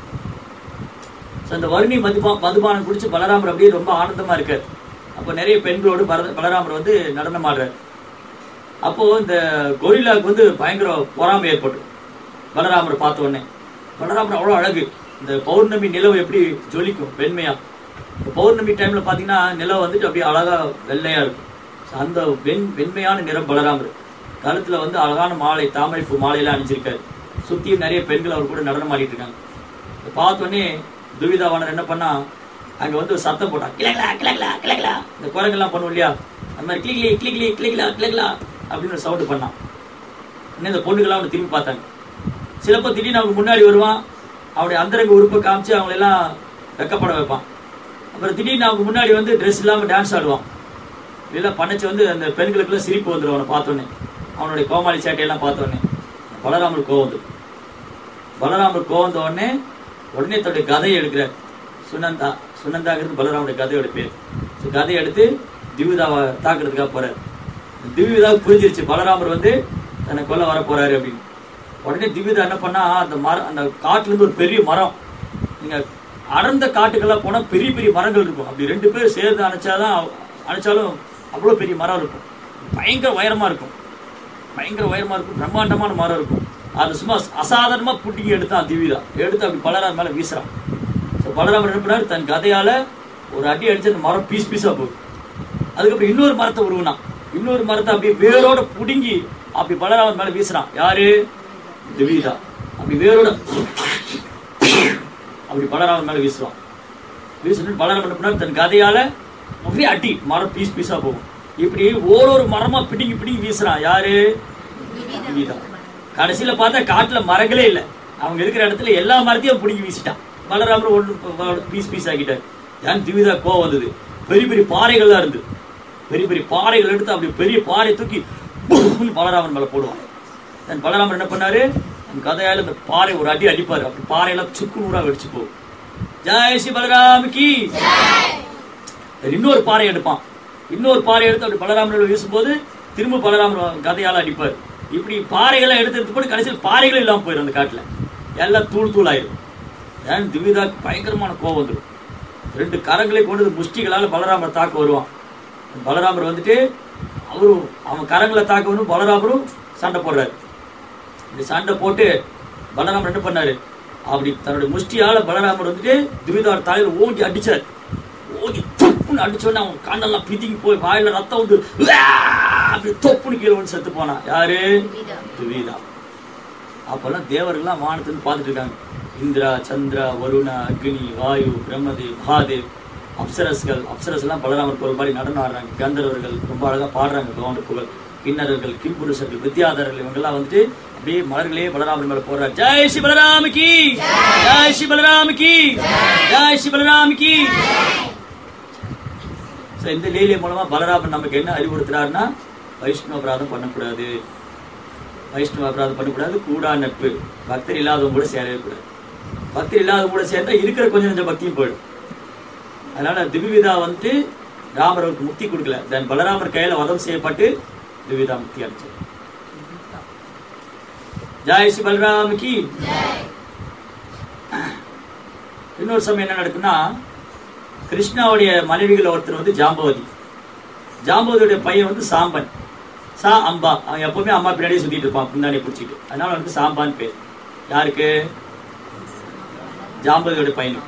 A: அந்த வருணி மதுபானம் குடிச்சு பலராமர் அப்படியே ரொம்ப ஆனந்தமா இருக்காரு. அப்போ நிறைய பெண்களோடு பலராமர் வந்து நடனம் ஆடுறாரு. அப்போ இந்த கொரில்லாவுக்கு வந்து பயங்கர பொறாமை ஏற்பட்டு பலராமர் பார்த்த உடனே. பலராமர் அவ்வளோ அழகு. இந்த பௌர்ணமி நிலவு எப்படி ஜொலிக்கும் வெண்மையா. பௌர்ணமி டைம்ல பாத்தீங்கன்னா நிலவு வந்துட்டு அப்படியே அழகா வெள்ளையா இருக்கும். அந்த வெண்மையான நிறம் பலராமர். கழுத்துல வந்து அழகான மாலை, தாமரை பூ மாலையெல்லாம் அணிஞ்சிருக்காரு. சுத்தியும் நிறைய பெண்கள் அவர் கூட நடனம் ஆடிட்டு இருக்காங்க. பார்த்தோன்னே துவிதாவானர் என்ன பண்ணா, அங்க வந்து ஒரு சத்தம் போட்டா, கிளக்லா கிளக்லா கிளக்லா. இந்த குரங்கெல்லாம் பண்ணுவோம் இல்லையா, அந்த மாதிரி கிளிக்லி கிளிக்லி கிளிக்லா கிளக்லா அப்படின்னு ஒரு சவுண்டு பண்ணான். இன்னும் இந்த பொண்ணுக்கெல்லாம் அவனை திரும்பி பார்த்தாங்க. சிலப்போ திடீர்னு அவங்க முன்னாடி வருவான், அவனுடைய அந்தரங்க உறுப்பை காமிச்சு அவங்களெல்லாம் வெக்கப்பட வைப்பான். அப்புறம் திடீர்னு அவங்க முன்னாடி வந்து ட்ரெஸ் இல்லாம டான்ஸ் ஆடுவான். இதெல்லாம் பண்ணச்சு வந்து அந்த பெண்களுக்குள்ள சிரிப்பு வந்துடும் அவனை பார்த்தோன்னே. அவனுடைய கோமாளி சேட்டையெல்லாம் பார்த்தோடனே பலராமர் கோவம் வந்து பலராமர் கோவம் வந்த உடனே தன்னுடைய கதையை எடுக்கிறார். சுனந்தாங்கிறது பலராமருடைய கதையோட பேர். கதையை எடுத்து திவ்யதாவை தாக்குறதுக்காக போறாரு. திவ்யதாவுக்கு புரிஞ்சிருச்சு பலராமர் வந்து தன்னை கொல்ல வர போறாரு அப்படின்னு. உடனே திவ்யதா என்ன பண்ணா, அந்த காட்டுல இருந்து ஒரு பெரிய மரம், நீங்க அடர்ந்த காட்டுக்கெல்லாம் போனா பெரிய பெரிய மரங்கள் இருக்கும். அப்படி ரெண்டு பேரும் சேர்ந்து அணைச்சாலும் அவ்வளவு பெரிய மரம் இருக்கும். பயங்கர உயரமா இருக்கும், பிரம்மாண்டமான மரம் இருக்கும். அது சும்மா அசாதாரணமா புட்டிங்கி எடுத்தான் திவ்யதா. எடுத்து அப்படி பலராமர் மேல வீசுறான். பலராமர் என்ன பண்ணாரு, தன் கதையால ஒரு அடி அடிச்சு அந்த மரம் பீஸ் பீஸா போகுது. அதுக்கப்புறம் இன்னொரு மரத்தை உருவினான். இன்னொரு மரத்தை அப்படியே வேரோட புடுங்கி அப்படி பலராமர் மேல வீசுறான். யாரு? திவ்யதா. அப்படி வேரோட அப்படி பலராமர் மேல வீசுவான். வீசுன்னு பலராமர் என்ன பண்ணாரு, தன் கதையால அப்படியே அடி மரம் பீஸ் பீஸா போகும். இப்படி ஒரு மரமா பிடிங்கி வீசுறான். யாரு? திவ்யதா. கடைசியில பார்த்தா காட்டுல மரங்களே இல்லை. அவங்க இருக்கிற இடத்துல எல்லா மரத்தையும் பிடிங்கி வீசிட்டான். பலராமர் ஒன்று பீஸ் பீஸ் ஆக்கிட்டாரு. ஏன் திவ்யதா கோவம் வந்தது. பெரிய பெரிய பாறைகள்லாம் இருந்து பெரிய பெரிய பாறைகள் எடுத்து அப்படி பெரிய பாறை தூக்கி பலராமன் மேல போடுவான். பலராமர் என்ன பண்ணாரு, அந்த கதையால இந்த பாறை ஒரு அடி அடிப்பாரு. அப்படி பாறையெல்லாம் சுக்கு நூறா வெடிச்சு போகும். ஜெய் ஸ்ரீ பலராமக்கு. இன்னொரு பாறை எடுப்பான். இன்னொரு பாறை எடுத்து அப்படி பலராமர் வீசும்போது திரும்ப பலராமர் கதையால அடிப்பார். இப்படி பாறைகளை எடுத்து போட்டு கடைசியில் பாறைகளும் இல்லாம போயிடும். அந்த காட்டுல எல்லாம் தூள் ஆயிரும். ஏன் திவ்யதாக்கு பயங்கரமான கோவம் வந்துடும். ரெண்டு கரங்களை கொண்டு முஷ்டிகளால பலராமர் தாக்க வருவான். பலராமர் வந்துட்டு அவன் கரங்களை தாக்க வரும். பலராமரும் சண்டை போடுறாரு. இந்த சண்டை போட்டு பலராமர் என்ன பண்ணாரு, அப்படி தன்னுடைய முஷ்டியால பலராமர் வந்துட்டு திவ்யதாவோட தலையில ஓங்கி அடிச்சார். ஓங்கி தொப்புன்னு அடிச்சோன்னு அவன் கண்ணெல்லாம் பிதிங்கி போய் வாயில ரத்தம் வந்து அப்படி தொப்புன்னு கீழே வந்து செத்து போனான். யாரு? திவ்யதா. அப்பெல்லாம் தேவர்கள்லாம் வானத்துன்னு பார்த்துட்டு இருக்காங்க. இந்திரா, சந்திரா, வருணா, அக்னி, வாயு, பிரம்மதேவ், மகாதேவ், அப்சரஸ்கள் எல்லாம் பலராமர் கோவில் மாதிரி நடனம் ஆடுறாங்க. கந்தர்வர்கள் ரொம்ப அழகா பாடுறாங்க கவுண்ட புகழ். கிண்ணறர்கள், கிம்புருஷர்கள், வித்யாதரர்கள் இவங்கெல்லாம் வந்துட்டு அப்படியே மலர்களே பலராமன் மேல போறார். ஜெய் ஸ்ரீ பலராமகி, ஜெய் ஸ்ரீ பலராமகி, ஜெய் ஸ்ரீ பலராமகி. இந்த லீலை மூலமா பலராமன் நமக்கு என்ன அறிவுறுத்துறாருன்னா, வைஷ்ணவ அபராதம் பண்ணக்கூடாது, வைஷ்ணவ அபராதம் பண்ணக்கூடாது, கூடா நட்பு, பக்தர் இல்லாதவங்க கூட சேரவே கூடாது. பக்தர் இல்லாதவங்க கூட சேர்ந்தா இருக்கிற கொஞ்சம் கொஞ்சம் பக்தியும் போயிடும். அதனால திவ்யவிதா வந்துட்டு ராமர் அவருக்கு முக்தி கொடுக்கல, தென் பலராமர் கையில வதம் செய்யப்பட்டு திவ்யவிதா முக்தி அடைச்சார். ஜெய் ஸ்ரீ பலராமகி. இன்னொரு சமயம் என்ன நடக்குன்னா, கிருஷ்ணாவுடைய மனைவிகள் ஒருத்தர் வந்து ஜாம்பவதி, ஜாம்பவதியுடைய பையன் வந்து சாம்பன், சா அம்பா. அவன் எப்பவுமே அம்மா பின்னாடியே சுத்திட்டு இருப்பான், பின்னாடியே பிடிச்சிட்டு. அதனால அவனுக்கு சாம்பான்னு பேர். யாருக்கு? ஜாம்பவதியோட பையனுக்கு.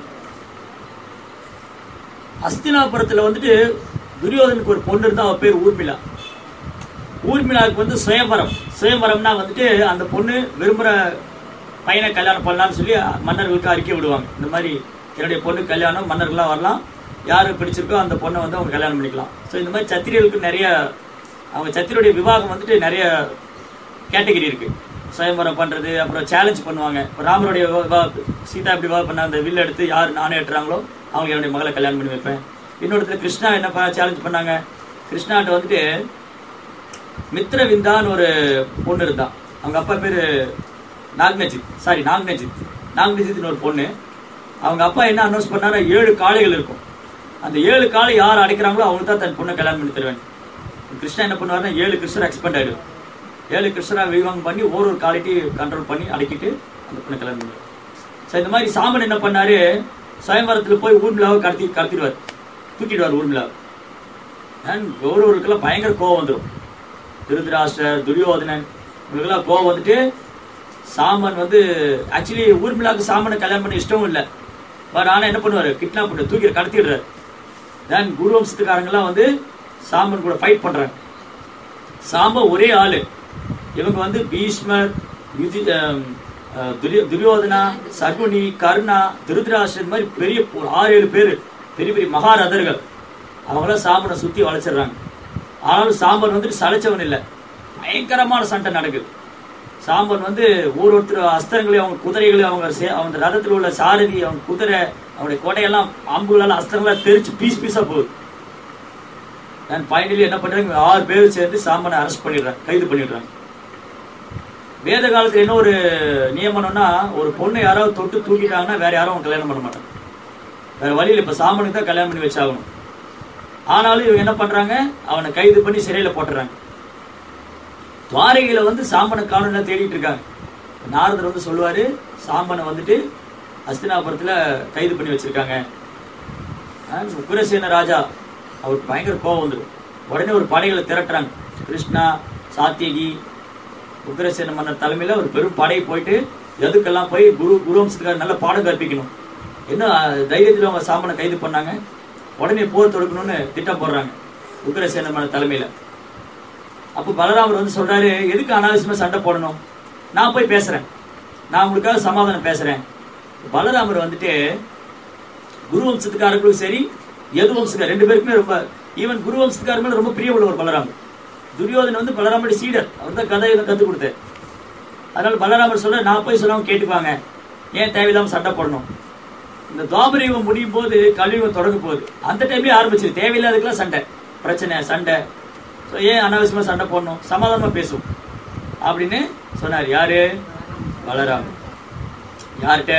A: அஸ்தினாபுரத்துல வந்துட்டு துரியோதனுக்கு ஒரு பொண்ணு இருந்தா, அவ பேர் ஊர்மிளா. ஊர்மிளாவுக்கு வந்து சுயம்பரம், சுயம்பரம்னா வந்துட்டு அந்த பொண்ணு விரும்புற பையனை கல்யாணம் பண்ணலாம்னு சொல்லி மன்னர்களுக்கு அறிக்கை விடுவாங்க. இந்த மாதிரி என்னுடைய பொண்ணு கல்யாணம், மன்னர்கள்லாம் வரலாம், யாருக்கு பிடிச்சிருக்கோ அந்த பொண்ணை வந்து அவங்க கல்யாணம் பண்ணிக்கலாம். ஸோ இந்த மாதிரி சத்திரியர்களுக்கு நிறைய, அவங்க சத்திரியுடைய விவாகம் வந்துட்டு நிறைய கேட்டகரி இருக்கு. சுயம்பரம் பண்றது, அப்புறம் சேலஞ்ச் பண்ணுவாங்க. இப்போ ராமருடைய சீதா எப்படி விவாகம் பண்ண, அந்த வில் எடுத்து யார் நானே ஏற்றுறாங்களோ அவங்க என்னுடைய மகளை கல்யாணம் பண்ணி வைப்பேன். இன்னொருத்தர் கிருஷ்ணா என்ன சேலஞ்ச் பண்ணாங்க, கிருஷ்ணாட்ட வந்துட்டு மித்ரவிந்தான்னு ஒரு பொண்ணு இருந்தான். அவங்க அப்பா பேரு நாக்னஜித், நாக்னஜித்னு ஒரு பொண்ணு. அவங்க அப்பா என்ன அனௌன்ஸ் பண்ணாரு, 7 காளைகள் இருக்கும், அந்த 7 காளை யார் அடைக்கிறாங்களோ அவங்க தான் தன் பொண்ணை கல்யாணம் பண்ணி தருவேன். கிருஷ்ணா என்ன பண்ணுவாருன்னா 7 கிருஷ்ணர் எக்ஸ்பெண்ட் ஆயிடும். 7 கிருஷ்ணரா விவாகம் பண்ணி ஒரு குவாலிட்டி கண்ட்ரோல் பண்ணி அடக்கிட்டு அந்த பொண்ணை கல்யாணம் பண்ணுவார். ஸோ இந்த மாதிரி சாமன் என்ன பண்ணாரு, சுயம்பரத்துல போய் ஊர்மிளாவை கடத்திடுவார், தூக்கிடுவார் ஊர்மிளாவை. ஒருவருக்கெல்லாம் பயங்கர கோவம் வந்துடும். திருதராஷ்டிரர், துரியோதனன் இவங்களுக்கெல்லாம் கோவம் வந்துட்டு, சாமன் வந்து ஆக்சுவலி ஊர்மிளாவுக்கு சாமனை கல்யாணம் பண்ண இஷ்டமும் இல்லை. பட் ஆனால் என்ன பண்ணுவாரு, கிட்னாப் பண்ணி தூக்கி கடத்திடுறாரு. தென் குரு வம்சத்துக்காரங்கெல்லாம் வந்து சாமன் கூட ஃபைட் பண்றாங்க. சாம்பன் ஒரே ஆளு. இவங்க வந்து பீஷ்மர், துரியோதனா, சகுனி, கர்ணா, திருதராஷ்டிரர், இந்த மாதிரி பெரிய 6-7 பேர் பெரிய பெரிய மகாரதர்கள். அவங்களாம் சாம்பனை சுத்தி வளைச்சிடுறாங்க. ஆனாலும் சாம்பன் வந்துட்டு சளைச்சவன் இல்லை, பயங்கரமான சண்டை நடக்குது. சாம்பன் வந்து ஒருத்தர் அஸ்திரங்களையும் அவங்க குதிரைகளையும் அவங்க ரதத்தில் உள்ள சாரதி, அவங்க குதிரை, அவனுடைய கோட்டையெல்லாம் அம்புகளால் அஸ்திரங்களால் தெரிச்சு பீஸ் பீஸா போகுது. நான் ஃபைனலி என்ன பண்றாங்க, 6 பேர் சேர்ந்து சாம்பனை அரெஸ்ட் பண்ணிடுறாங்க, கைது பண்ணிடுறாங்க. வேத காலத்துல என்ன ஒரு நியமனம்னா, ஒரு பொண்ணை யாராவது தொட்டு தூக்கிட்டாங்கன்னா வேற யாரும் அவன் கல்யாணம் பண்ண மாட்டாங்க. வேற வழியில் இப்ப சாம்பனுக்கு தான் கல்யாணம் பண்ணி வச்சாகணும். ஆனாலும் இவங்க என்ன பண்றாங்க, அவனை கைது பண்ணி சிறையில போட்டுறாங்க. துவாரகையில வந்து சாம்பனை காணொலியா தேடிட்டு இருக்காங்க. நாரதர் வந்து சொல்லுவாரு, சாம்பனை வந்துட்டு அஸ்தினாபுரத்துல கைது பண்ணி வச்சிருக்காங்க. உக்ரசேன ராஜா அவருக்கு பயங்கர கோபம் வந்துடும். உடனே ஒரு படைகளை திரட்டுறாங்க. கிருஷ்ணா, சாத்தியகி, உக்ரசேன மன்னர் தலைமையில ஒரு பெரும் படை போயிட்டு எதுக்கெல்லாம் போய் குரு வம்சத்துக்காக நல்ல பாடம் கற்பிக்கணும். என்ன தைரியத்தில் அவங்க சாம்பனை கைது பண்ணாங்க. உடனே போர் தொடுக்கணும்னு திட்டம் போடுறாங்க உக்ரசேன மன்னர் தலைமையில. அப்போ பலராமர் வந்து சொல்றாரு, எதுக்கு அனாவசியமா சண்டை போடணும், நான் போய் பேசுறேன், நான் உங்களுக்காக சமாதானம் பேசுறேன். பலராமர் வந்துட்டு குரு வம்சத்துக்காரர்களும் சரி, எது வம்சத்துக்கார 2 பேருக்குமே ரொம்ப, ஈவன் குரு வம்சத்துக்காரங்களும் ரொம்ப பிரிய உள்ளவர் பலராமர். துரியோதன் வந்து பலராமருடைய சீடர், அவர் தான் கதை கற்றுக் கொடுத்தார். அதனால பலராமர் சொல்ற, நான் போய் சொல்லாம கேட்டுப்பாங்க, ஏன் தேவையில்லாம சண்டை போடணும். இந்த துவாபர யுகம் முடியும் போது கலியுகம் தொடங்க போகுது. அந்த டைம்லயே ஆரம்பிச்சது தேவையில்லாதுக்கெல்லாம் சண்டை, பிரச்சனை, சண்டை. ஏன் அனாவசியமா சண்டை போடணும், சமாதானமா பேசும் அப்படின்னு சொன்னார். யாரு? பலராமர். யார்கிட்ட?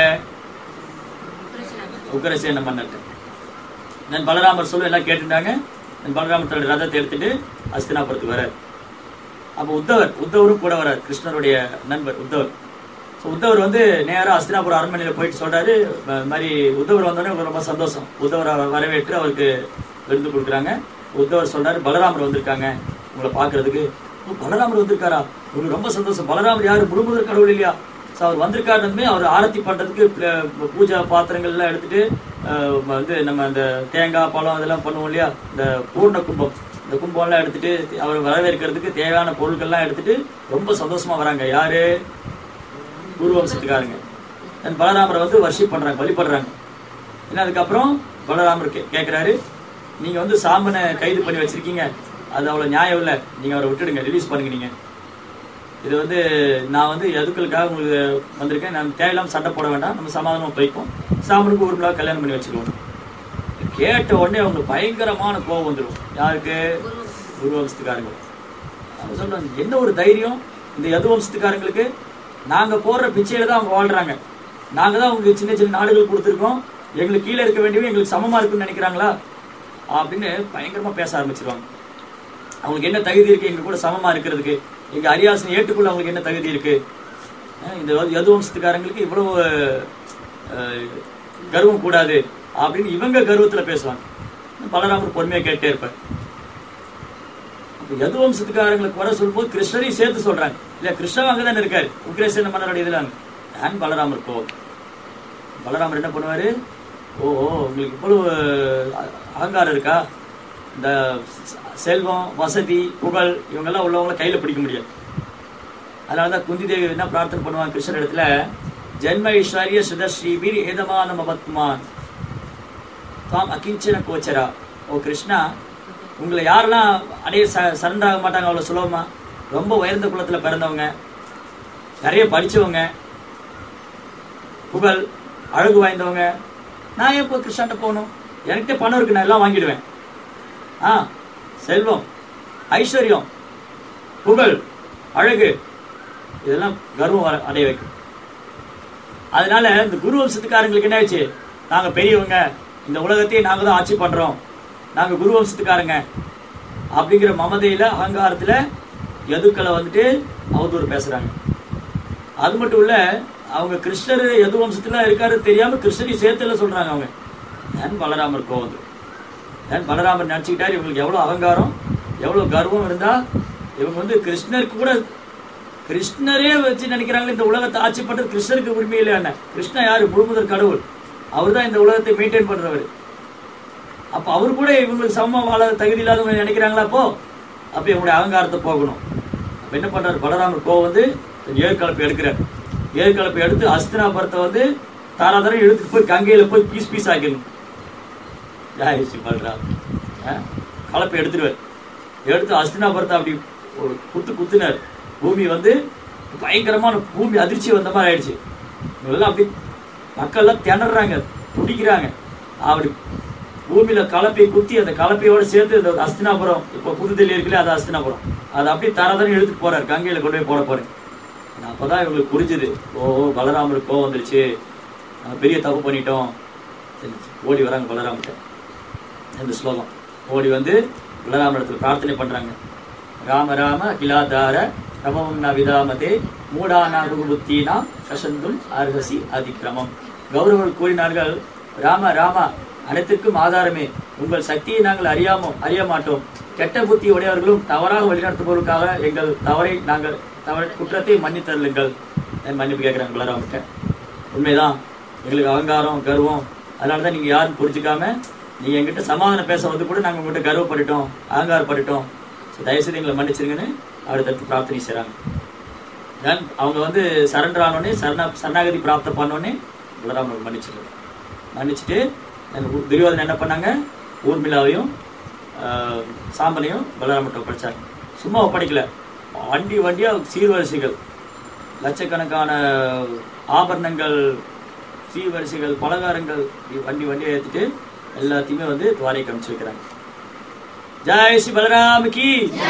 A: உக்ரசேன மன்னர்கிட்ட. நான் பலராமர் சொல்ல எல்லாம் கேட்டுட்டாங்க. பலராமர் தன்னுடைய ரதத்தை எடுத்துட்டு அஸ்தினாபுரத்துக்கு வரார். அப்போ உத்தவரும் கூட வரார், கிருஷ்ணருடைய நண்பர் உத்தவர். உத்தவர் வந்து நேராக அஸ்தினாபுரம் அரண்மனையில போயிட்டு சொல்றாரு, இந்த மாதிரி உத்தவர் வந்தோடனே ரொம்ப சந்தோஷம். உத்தவரை வரவேற்று அவருக்கு விருந்து கொடுக்குறாங்க. உத்தவர் சொல்றாரு, பலராமர் வந்திருக்காங்க உங்களை பாக்குறதுக்கு. பலராமர் வந்திருக்காரா, உங்களுக்கு ரொம்ப சந்தோஷம். பலராமர் யாரு? முழுமுதல் கடவுள் இல்லையா? ஸோ அவர் வந்திருக்காருமே, அவர் ஆரத்தி பண்றதுக்கு பூஜா பாத்திரங்கள் எல்லாம் எடுத்துட்டு வந்து நம்ம இந்த தேங்காய் பழம் இதெல்லாம் பண்ணுவோம் இல்லையா, இந்த பூர்ண கும்பம், இந்த கும்பம் எல்லாம் எடுத்துட்டு அவர் வரவேற்கிறதுக்கு தேவையான பொருட்கள்லாம் எடுத்துட்டு ரொம்ப சந்தோஷமா வராங்க. யாரு? குரு வம்சத்துக்காரங்க. பலராமரை வந்து வர்ஷிப் பண்றாங்க, வழிபடுறாங்க. ஏன்னா அதுக்கப்புறம் பலராமர் கேட்கிறாரு, நீங்க வந்து சாம்பனை கைது பண்ணி வச்சிருக்கீங்க, அது அவ்வளோ நியாயம் இல்லை, நீங்கள் அவரை விட்டுடுங்க, ரிலீஸ் பண்ணுங்க. நீங்கள் இது வந்து நான் வந்து எதுக்களுக்காக உங்களுக்கு வந்திருக்கேன், நான் தேவையில்லாமல் சண்டை போட வேண்டாம், நம்ம சமாதானமாக போய்ப்போம், சாமனுக்கு ஒரு நாள் கல்யாணம் பண்ணி வச்சுக்குவோம். கேட்ட உடனே அவங்களுக்கு பயங்கரமான கோபம் வந்துடும். யாருக்கு? குரு வம்சத்துக்காரங்க. அவங்க சொல்றாங்க, என்ன ஒரு தைரியம் இந்த யது வம்சத்துக்காரங்களுக்கு, நாங்கள் போடுற பிச்சையில தான் அவங்க வாழ்றாங்க, நாங்கள் தான் அவங்களுக்கு சின்ன சின்ன நாடுகள் கொடுத்துருக்கோம், எங்களுக்கு கீழே இருக்க வேண்டியவங்க எங்களுக்கு சமமாக இருக்குன்னு நினைக்கிறாங்களா அப்படின்னு பயங்கரமாக பேச ஆரம்பிச்சிருவாங்க. அவங்களுக்கு என்ன தகுதி இருக்கு எங்க கூட சமமாக இருக்கிறதுக்கு, எங்க அரியாசனை ஏற்றுக்குள்ள அவங்களுக்கு என்ன தகுதி இருக்கு? இந்த யது வம்சத்துக்காரங்களுக்கு இவ்வளவு கர்வம் கூடாது அப்படின்னு இவங்க கர்வத்தில் பேசுவாங்க. பலராமர் பொறுமையாக கேட்டே இருப்பார். யது வம்சத்துக்காரங்களுக்கு வர சொல்லும்போது கிருஷ்ணரையும் சேர்த்து சொல்றாங்க. இல்ல, கிருஷ்ணன் அங்கதானே இருக்காரு, உக்ரேசன் மன்னருடைய இதுல. நான் பலராமர் கோவம். பலராமர் என்ன பண்ணுவாரு, ஓஹோ உங்களுக்கு இவ்வளவு அகங்காரம் இருக்கா, இந்த செல்வம் வசதி புகழ் இவங்கெல்லாம் உள்ளவங்களை கையில பிடிக்க முடியாது. அதனாலதான் குந்தி தேவி என்ன பிரார்த்தனை பண்ணுவாங்க கிருஷ்ணர் இடத்துல, ஜென்ம ஐஸ்வர்ய சுதஸ்ரீபீர் ஏதமான பத்மான் தாம் அகிஞ்சன கோச்சரா. ஓ கிருஷ்ணா, உங்களை யாரெல்லாம் அடைய சரண்டாக மாட்டாங்க அவ்வளோ சுலபமா, ரொம்ப உயர்ந்த குலத்தில் பிறந்தவங்க, நிறைய படித்தவங்க, புகழ் அழகு வாய்ந்தவங்க, நான் எப்போ கிருஷ்ணாட்ட போகணும், என்கிட்ட பணம் இருக்கு, நான் எல்லாம் வாங்கிடுவேன். செல்வம் ஐஸ்வர்யம் புகழ் அழகு இதெல்லாம் கர்வம் அடைய வைக்கும். அதனால இந்த குரு வம்சத்துக்காரங்களுக்கு என்ன ஆச்சு, நாங்க பெரியவங்க, இந்த உலகத்தையே நாங்க தான் ஆட்சி பண்றோம், நாங்க குரு வம்சத்துக்காரங்க அப்படிங்கிற மமதையில அகங்காரத்துல யதுக்களை வந்துட்டு அவதூறு பேசுறாங்க. அது மட்டும் இல்ல, அவங்க கிருஷ்ணர் யது வம்சத்துல இருக்காரு தெரியாம கிருஷ்ணரை சேர்த்துல சொல்றாங்க. அவங்க ஏன் பலராமர் கோவம், ஏன் பலராமர் நினைச்சுக்கிட்டாரு இவங்களுக்கு எவ்வளவு அகங்காரம் எவ்வளவு கர்வம் இருந்தா இவங்க வந்து கிருஷ்ணருக்கு கூட, கிருஷ்ணரே வச்சு நினைக்கிறாங்களே இந்த உலகத்தை ஆட்சி பண்றது கிருஷ்ணருக்கு உரிமை இல்லை. என்ன கிருஷ்ணா யாரு? முழுமுதற் கடவுள், அவர் தான் இந்த உலகத்தை மெயின்டைன் பண்றவர். அப்ப அவரு கூட இவங்களுக்கு சமமா வாழ தகுதி இல்லாதவங்க நினைக்கிறாங்களா? அப்ப இவங்களுடைய அகங்காரத்தை போகணும். அப்ப என்ன பண்றாரு பலராமர் கோவம் வந்து ஏற்கலப்பை எடுக்கிறார். ஏற்கலப்பை எடுத்து அஸ்தினாபுரத்தை வந்து தாராதாரம் எடுத்துட்டு போய் கங்கையில போய் பீஸ் பீஸ் ஆக்கிடணும். ஜாயிச்சு பலராம் கலப்பை எடுத்துருவார். எடுத்து அஸ்தினாபுரத்தை அப்படி ஒரு குத்துனார். பூமி வந்து பயங்கரமான பூமி அதிர்ச்சி வந்த மாதிரி ஆயிடுச்சு. இவங்கெல்லாம் அப்படி மக்கள்லாம் திணறாங்க, துடிக்கிறாங்க. அப்படி பூமியில கலப்பை குத்தி அந்த கலப்பையோட சேர்த்து இந்த அஸ்தினாபுரம், இப்போ புதுதில்லி இருக்குல்ல, அது அஸ்தினாபுரம், அதை அப்படியே தரதரம் எடுத்துட்டு போறாரு, கங்கையில கொண்டு போய் போட போறேன். அப்பதான் இவங்களுக்கு புரிஞ்சுது, பலராமருக்கு கோவம் வந்துருச்சு, நம்ம பெரிய தப்பு பண்ணிட்டோம். ஓடி வராங்க பலராமர்கிட்ட. இந்த ஸ்லோகம் ஓடி வந்து பலராமரத்துல பிரார்த்தனை பண்றாங்க. ராம ராம கிலாதார ரமம் ந விதாமதே மூடானா புத்தினா கசந்தும் அர்ஹசி அதிக்கிரமம். கௌரவர்கள் கூறினார்கள், ராம ராமா, அனைத்திற்கும் ஆதாரமே, உங்கள் சக்தியை நாங்கள் அறிய மாட்டோம். கெட்ட புத்தி உடையவர்களும் தவறாக வழிநடத்துபவர்களுக்காக எங்கள் குற்றத்தை மன்னித்தருளுங்கள். மன்னிப்பு கேட்கிறாங்க பலராமர்கிட்ட. உண்மைதான், எங்களுக்கு அகங்காரம் கர்வம், அதனாலதான் நீங்க யாரும் புரிஞ்சுக்காம நீங்க எங்கிட்ட சமாதானம் பேச வந்து கூட நாங்க உங்ககிட்ட கர்வப்பட்டுட்டோம், அகங்காரப்பட்டுட்டோம், தயவுசெய்து எங்களை மன்னிச்சிருங்கன்னு அடுத்தடுத்து பிரார்த்தனை செய்றாங்க. அவங்க வந்து சரண்டர் ஆனோடனே சரணாகதி பிராப்த பண்ணோடனே பலராமர் மன்னிச்சுட்டு துரியோதனை என்ன பண்ணாங்க, ஊர்மிளாவையும் சாம்பனையும் பலராமர்கிட்ட ஒப்படைச்சாங்க. சும்மா ஒப்படைக்கல, வண்டியா சீர்வரிசைகள், லட்சக்கணக்கான ஆபரணங்கள், சீர்வரிசைகள், பலகாரங்கள் வண்டியை ஏற்றிட்டு எல்லாத்தையுமே வந்து துவாரைக்கு அனுப்பிச்சு வைக்கிறாங்க. ஜெய் ஸ்ரீ பலராம் கி.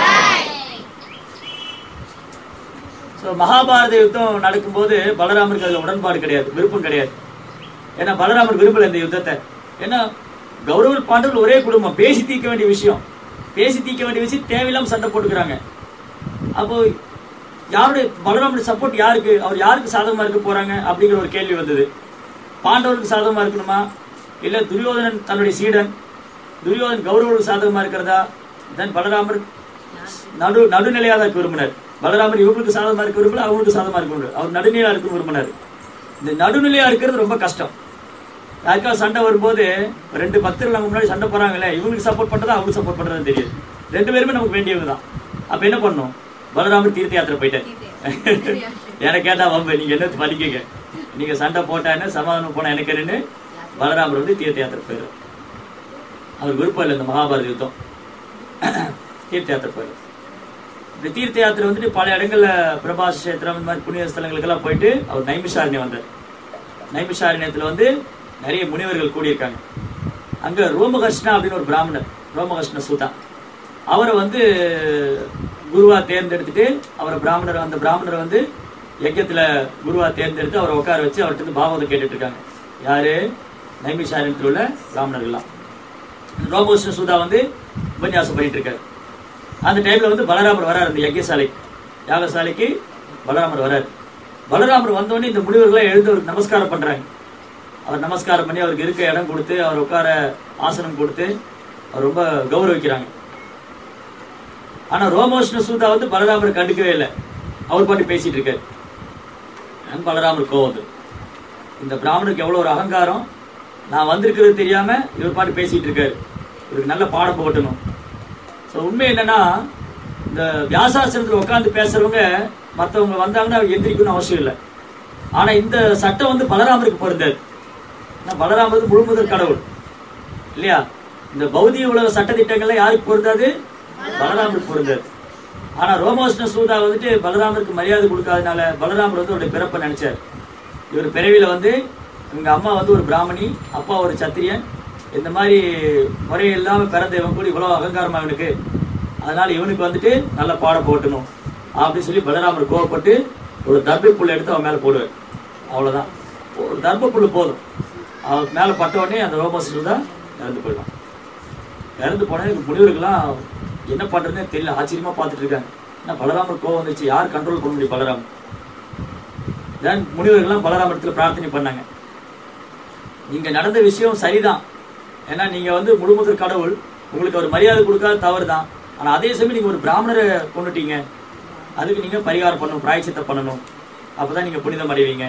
A: மகாபாரத யுத்தம் நடக்கும்போது பலராமருக்கு அதுல உடன்பாடு கிடையாது, விருப்பம் கிடையாது. ஏன்னா பலராமர் விரும்பல இந்த யுத்தத்தை. ஏன்னா கௌரவர் பாண்டவர்கள் ஒரே குடும்பம், பேசி தீர்க்க வேண்டிய விஷயம் தேவையில்லாம சண்டை போட்டுக்கிறாங்க. அப்போ யாருடைய பலராமருடைய சப்போர்ட் யாருக்கு, அவர் யாருக்கு சாதகமா இருக்க போறாங்க அப்படிங்கிற ஒரு கேள்வி வந்தது. பாண்டவருக்கு சாதகமா இருக்கணுமா, இல்ல துரியோதனன் தன்னுடைய சீடன் துரியோதன் கௌரவருக்கு சாதகமா இருக்கிறதா? தென் பலராமர் நடுநிலையா தான் விரும்பினார். பலராமர் இவங்களுக்கு சாதகமா இருக்க விரும்பல, அவங்களுக்கு சாதகமா இருக்க, அவர் நடுநிலையா இருக்க விரும்பினார். இந்த நடுநிலையா இருக்கிறது ரொம்ப கஷ்டம். யாருக்காவது சண்டை வரும்போது 2 பக்தர்கள் நம்ம முன்னாடி சண்டை போறாங்களே, இவங்களுக்கு சப்போர்ட் பண்றதா அவங்களுக்கு சப்போர்ட் பண்றதுன்னு தெரியாது. 2 பேருமே நமக்கு வேண்டியவங்க தான். அப்ப என்ன பண்ணும், பலராமர் தீர்த்த யாத்திரை போயிட்டார். எனக்கு கேட்டா வம்பு, நீங்க என்ன படிக்கங்க, நீங்க சண்டை போட்டா என்ன, சமாதானம் போனா எனக்கு என்னன்னு பலராமர் வந்து தீர்த்த யாத்திரை போயிடுறார். அவர் விருப்பம் இல்லை இந்த மகாபாரத யுத்தம். தீர்த்த யாத்திரை போயிடும். இந்த தீர்த்த யாத்திரை வந்துட்டு பல இடங்கள்ல பிரபாஸ் கஷேத்திரம் இந்த மாதிரி புண்ணிய ஸ்தலங்களுக்கெல்லாம் போயிட்டு அவர் நைமிஷாரண்யம் வந்தார். நைமிஷாரண்யத்துல வந்து நிறைய முனிவர்கள் கூடியிருக்காங்க. அங்க ரோமகிருஷ்ணா அப்படின்னு ஒரு பிராமணர், ரோமகிருஷ்ண சூதா, அவரை வந்து குருவா தேர்ந்தெடுத்துட்டு அந்த பிராமணரை வந்து யஜ்யத்துல குருவா தேர்ந்தெடுத்து அவரை உட்கார வச்சு அவர்கிட்ட இருந்து பாகவதம் கேட்டுட்டு இருக்காங்க. யாரு? நைமிஷாரண்யத்தில் உள்ள பிராமணர்கள்லாம். ரோமகிருஷ்ண சூதா வந்து உபன்யாசம் பண்ணிட்டு இருக்காரு. அந்த டைம்ல வந்து பலராமர் வராரு. அந்த யாகசாலைக்கு பலராமர் வராரு. பலராமர் வந்தோடனே இந்த முனிவர்கள்லாம் எழுந்து அவருக்கு நமஸ்காரம் பண்றாங்க. அவர் நமஸ்காரம் பண்ணி அவருக்கு இருக்க இடம் கொடுத்து அவர் உட்கார ஆசனம் கொடுத்து அவர் ரொம்ப கௌரவிக்கிறாங்க. ஆனா ரோமகிருஷ்ண சூதா வந்து பலராமர் கண்டுக்கவே இல்லை. அவர் பாட்டு பேசிட்டு இருக்காரு. பலராமர் கோவம், இந்த பிராமணருக்கு எவ்வளவு ஒரு அகங்காரம், நான் வந்திருக்கிறது தெரியாம இவர் பாட்டு பேசிட்டு இருக்காரு, இவருக்கு நல்ல பாடம் போட்டணும். உண்மை என்னன்னா, இந்த வியாசாசனத்துல உட்காந்து பேசுறவங்க மற்றவங்க வந்தாங்கன்னா எந்திரிக்கணும்னு அவசியம் இல்லை. ஆனா இந்த சட்டம் வந்து பலராமருக்கு பொருந்தாது. பலராமர் வந்து முழுமுதல் கடவுள் இல்லையா? இந்த பௌதிக உலக சட்டத்திட்டங்கள்லாம் யாருக்கு பொருந்தாது? பலராமருக்கு பொருந்தாது. ஆனா ரோமகிருஷ்ண சூதா வந்துட்டு பலராமருக்கு மரியாதை கொடுக்காதனால பலராமர் வந்து அவருடைய பிறப்பை நினைச்சார். இவர் பிறவியில வந்து இவங்க அம்மா வந்து ஒரு பிராமணி, அப்பா ஒரு சத்திரியன், இந்த மாதிரி முறை இல்லாம பிறந்த இவன் கூட இவ்வளவு அகங்காரமா இவனுக்கு, அதனால இவனுக்கு வந்துட்டு நல்ல பாடம் போட்டணும் அப்படின்னு சொல்லி பலராமர் கோவப்பட்டு ஒரு தர்பை புல் எடுத்து அவன் மேல போடுவார். அவ்வளவுதான், ஒரு தர்ப புல்லு போதும். அவன் மேல பட்ட உடனே அந்த ரோமகிருஷ்ண சூதா இறந்து போயிடலாம். இறந்து போனது முனிவர்கள்லாம் என்ன பண்றதுன்னு தெரியல, ஆச்சரியமா பார்த்துட்டு இருக்காங்க. ஏன்னா பலராமர் கோவம் வந்துச்சு, யார் கண்ட்ரோல் பண்ண முடியும்? பலராமர் தான். முனிவர்கள்லாம் பலராமரத்துல பிரார்த்தனை பண்ணாங்க, நீங்க நடந்த விஷயம் சரிதான், ஏன்னா நீங்க வந்து முழுமுதற் கடவுள், உங்களுக்கு ஒரு மரியாதை கொடுக்காத தவறு தான். ஆனா அதே சமயம் நீங்க ஒரு பிராமணரை கொண்டுட்டீங்க, அதுக்கு நீங்க பரிகாரம் பண்ணணும், பிராயச்சித்தை பண்ணணும், அப்பதான் நீங்க புனிதம் அடைவீங்க.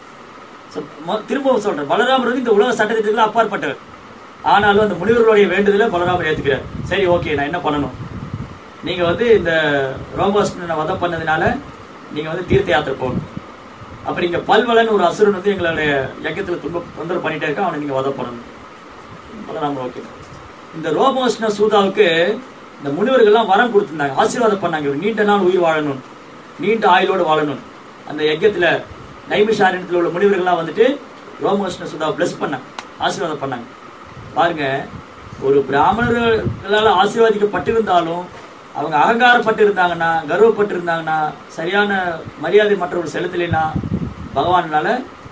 A: திரும்பவும் சொல்றேன், பலராமர் வந்து இந்த உலக சட்டத்திற்கு அப்பாற்பட்டவர். ஆனாலும் அந்த முனிவர்களுடைய வேண்டுதலை பலராமர் ஏத்துக்கிறார். சரி, ஓகே, நான் என்ன பண்ணணும்? நீங்க வந்து இந்த ரோமகிருஷ்ணனை வதம் பண்ணதுனால நீங்க வந்து தீர்த்த யாத்திரை போகணும். அப்புறம் இங்க பல்வலன் ஒரு அசுரன் வந்து எங்களுடைய யஜ்யத்துல தொந்தரவு பண்ணிட்டே இருக்கா, அவனை நீங்க வதம் பண்ணணும். பலராமர் ஓகே. இந்த ரோமகிருஷ்ண சூதாவுக்கு இந்த முனிவர்கள்லாம் வரம் கொடுத்திருந்தாங்க, ஆசீர்வாதம் பண்ணாங்க, ஒரு நீண்ட நாள் உயிர் வாழணும், நீண்ட ஆயுளோடு வாழணும். அந்த யஜ்யத்துல நைமிஷாரண்யத்தில் உள்ள முனிவர்கள்லாம் வந்துட்டு ரோமகிருஷ்ண சூதாவை பிளஸ் பண்ணாங்க, ஆசீர்வாதம் பண்ணாங்க. பாருங்க, ஒரு பிராமணர்களால் ஆசீர்வாதிக்கப்பட்டிருந்தாலும் அவங்க அகங்காரப்பட்டு இருந்தாங்கன்னா, கர்வப்பட்டு இருந்தாங்கன்னா, சரியான மரியாதை மற்றவர்கள் செலுத்தலைன்னா பகவானால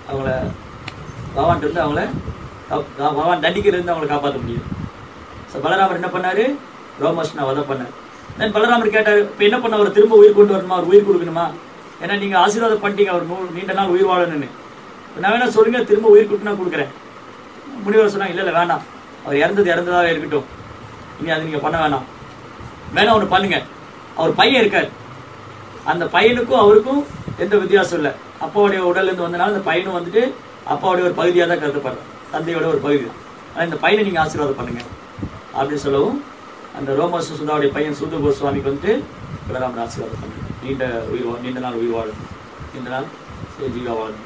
A: பகவான் தண்டிக்கிறது அவங்களை காப்பாற்ற முடியும். பலராமர் என்ன பண்ணாரு? ரோமகிருஷ்ண வதம் பண்ணார். தென் பலராமர் கேட்டாரு, இப்ப என்ன பண்ண, அவர் திரும்ப உயிர் கொண்டு வரணுமா, அவர் உயிர் கொடுக்கணுமா? ஏன்னா நீங்க ஆசீர்வாதம் பண்ணிட்டீங்க அவர் நீண்ட நாள் உயிர் வாழணும்னு, நான் வேணா சொல்லுங்க, திரும்ப உயிர் கொடுத்து நான் கொடுக்குறேன். முனிவர் சொன்னாங்க, இல்ல வேணாம், அவர் இறந்ததாக இருக்கட்டும், இனி அது நீங்க பண்ண வேணாம். வேணா ஒண்ணு பண்ணுங்க, அவர் பையன் இருக்காரு, அந்த பையனுக்கும் அவருக்கும் எந்த வித்தியாசம் இல்லை. அப்பாவுடைய உடல்ல இருந்து வந்தனால அந்த பையனும் வந்துட்டு அப்பாவுடைய ஒரு பகுதியாக தான் கருதப்படுறான், தந்தையோட ஒரு பகுதி தான். ஆனால் இந்த பையனை நீங்க ஆசீர்வாதம் பண்ணுங்க அப்படின்னு சொல்லவும் அந்த ரோமகிருஷ்ண சூதாவுடைய பையன் சூத கோஸ்வாமிக்கு வந்துட்டு பலராமர் ஆசீர்வாதம் பண்ணுங்க, நீண்ட நாள் உயிர் வாழணும், நீண்ட நாள் ஜீவா வாழணும்.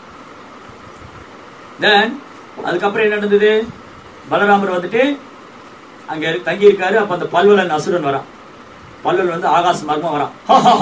A: தென் அதுக்கப்புறம் என்ன நடந்தது? பலராமர் வந்துட்டு அங்க தங்கி இருக்காரு. அப்ப அந்த பல்வலன் அசுரன் வரான். பல்வலன் வந்து ஆகாச மார்க்கமா வரான்,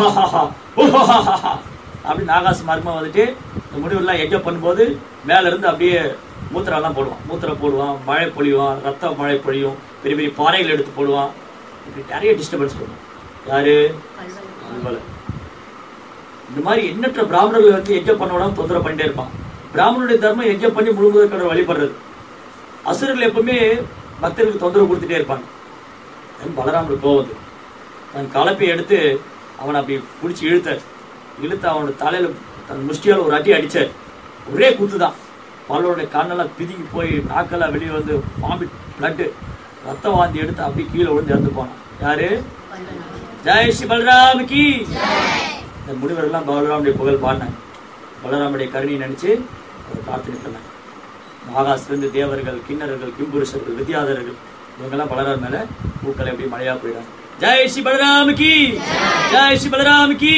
A: அப்படின்னு ஆகாச மார்க்கமா வந்துட்டு இந்த முடிவுலாம் யஜ்ஞம் பண்ணும்போது மேல இருந்து அப்படியே மூத்திரெல்லாம் போடுவான், மூத்திரம் போடுவான், மழை பொழிவான், ரத்த மழை பொழியும், பெரிய பெரிய பாறைகள் எடுத்து போடுவான், இப்படி நிறைய டிஸ்டர்பன்ஸ் பண்ணுவான். யாரு? பல்வலன். இந்த மாதிரி எண்ணற்ற பிராமணர்கள் வந்து யஜ்ஞம் பண்ண விடாம தொந்தரவு பண்ணிட்டே இருப்பான். பிராமணனுடைய தர்மம் யஜ்ஞம் பண்ணி முழுமுதற் கடவுளை வழிபடுறது. அசுரர்கள் எப்பவுமே பக்தர்களுக்கு தொந்தரவு கொடுத்துட்டே இருப்பாங்க. பலராமர் கோவது தன் கலப்பை எடுத்து அவனை அப்படி பிடிச்சி இழுத்து அவனோட தலையில தன் முஷ்டியால் ஒரு அடி அடிச்சார். ஒரே குத்துதான், பலருடைய கண்ணெல்லாம் பிதுங்கி போய் நாக்கெல்லாம் வெளியே வந்து வாமிட் பிளட்டு ரத்த வாந்தி எடுத்து அப்படி கீழே விழுந்து இறந்து போனான். யாரு? ஜெய் ஸ்ரீ பலராமுக்கு. இந்த முனிவர்கள்லாம் பலராமுடைய புகழ் பாடினாங்க, பலராமுடைய கருணையை நினைச்சு அவர் பிரார்த்தனை பண்ணாங்க. ஆகாசிலிருந்து தேவர்கள், கிண்ணறர்கள், கிம்புருஷர்கள், வித்யாதரர்கள் இவங்கெல்லாம் பலராமர் மேல பூக்களை எப்படி மழையா போயிடாங்க. ஜெய் ஸ்ரீ பலராமுக்கு, ஜெய் ஸ்ரீ பலராமுக்கு.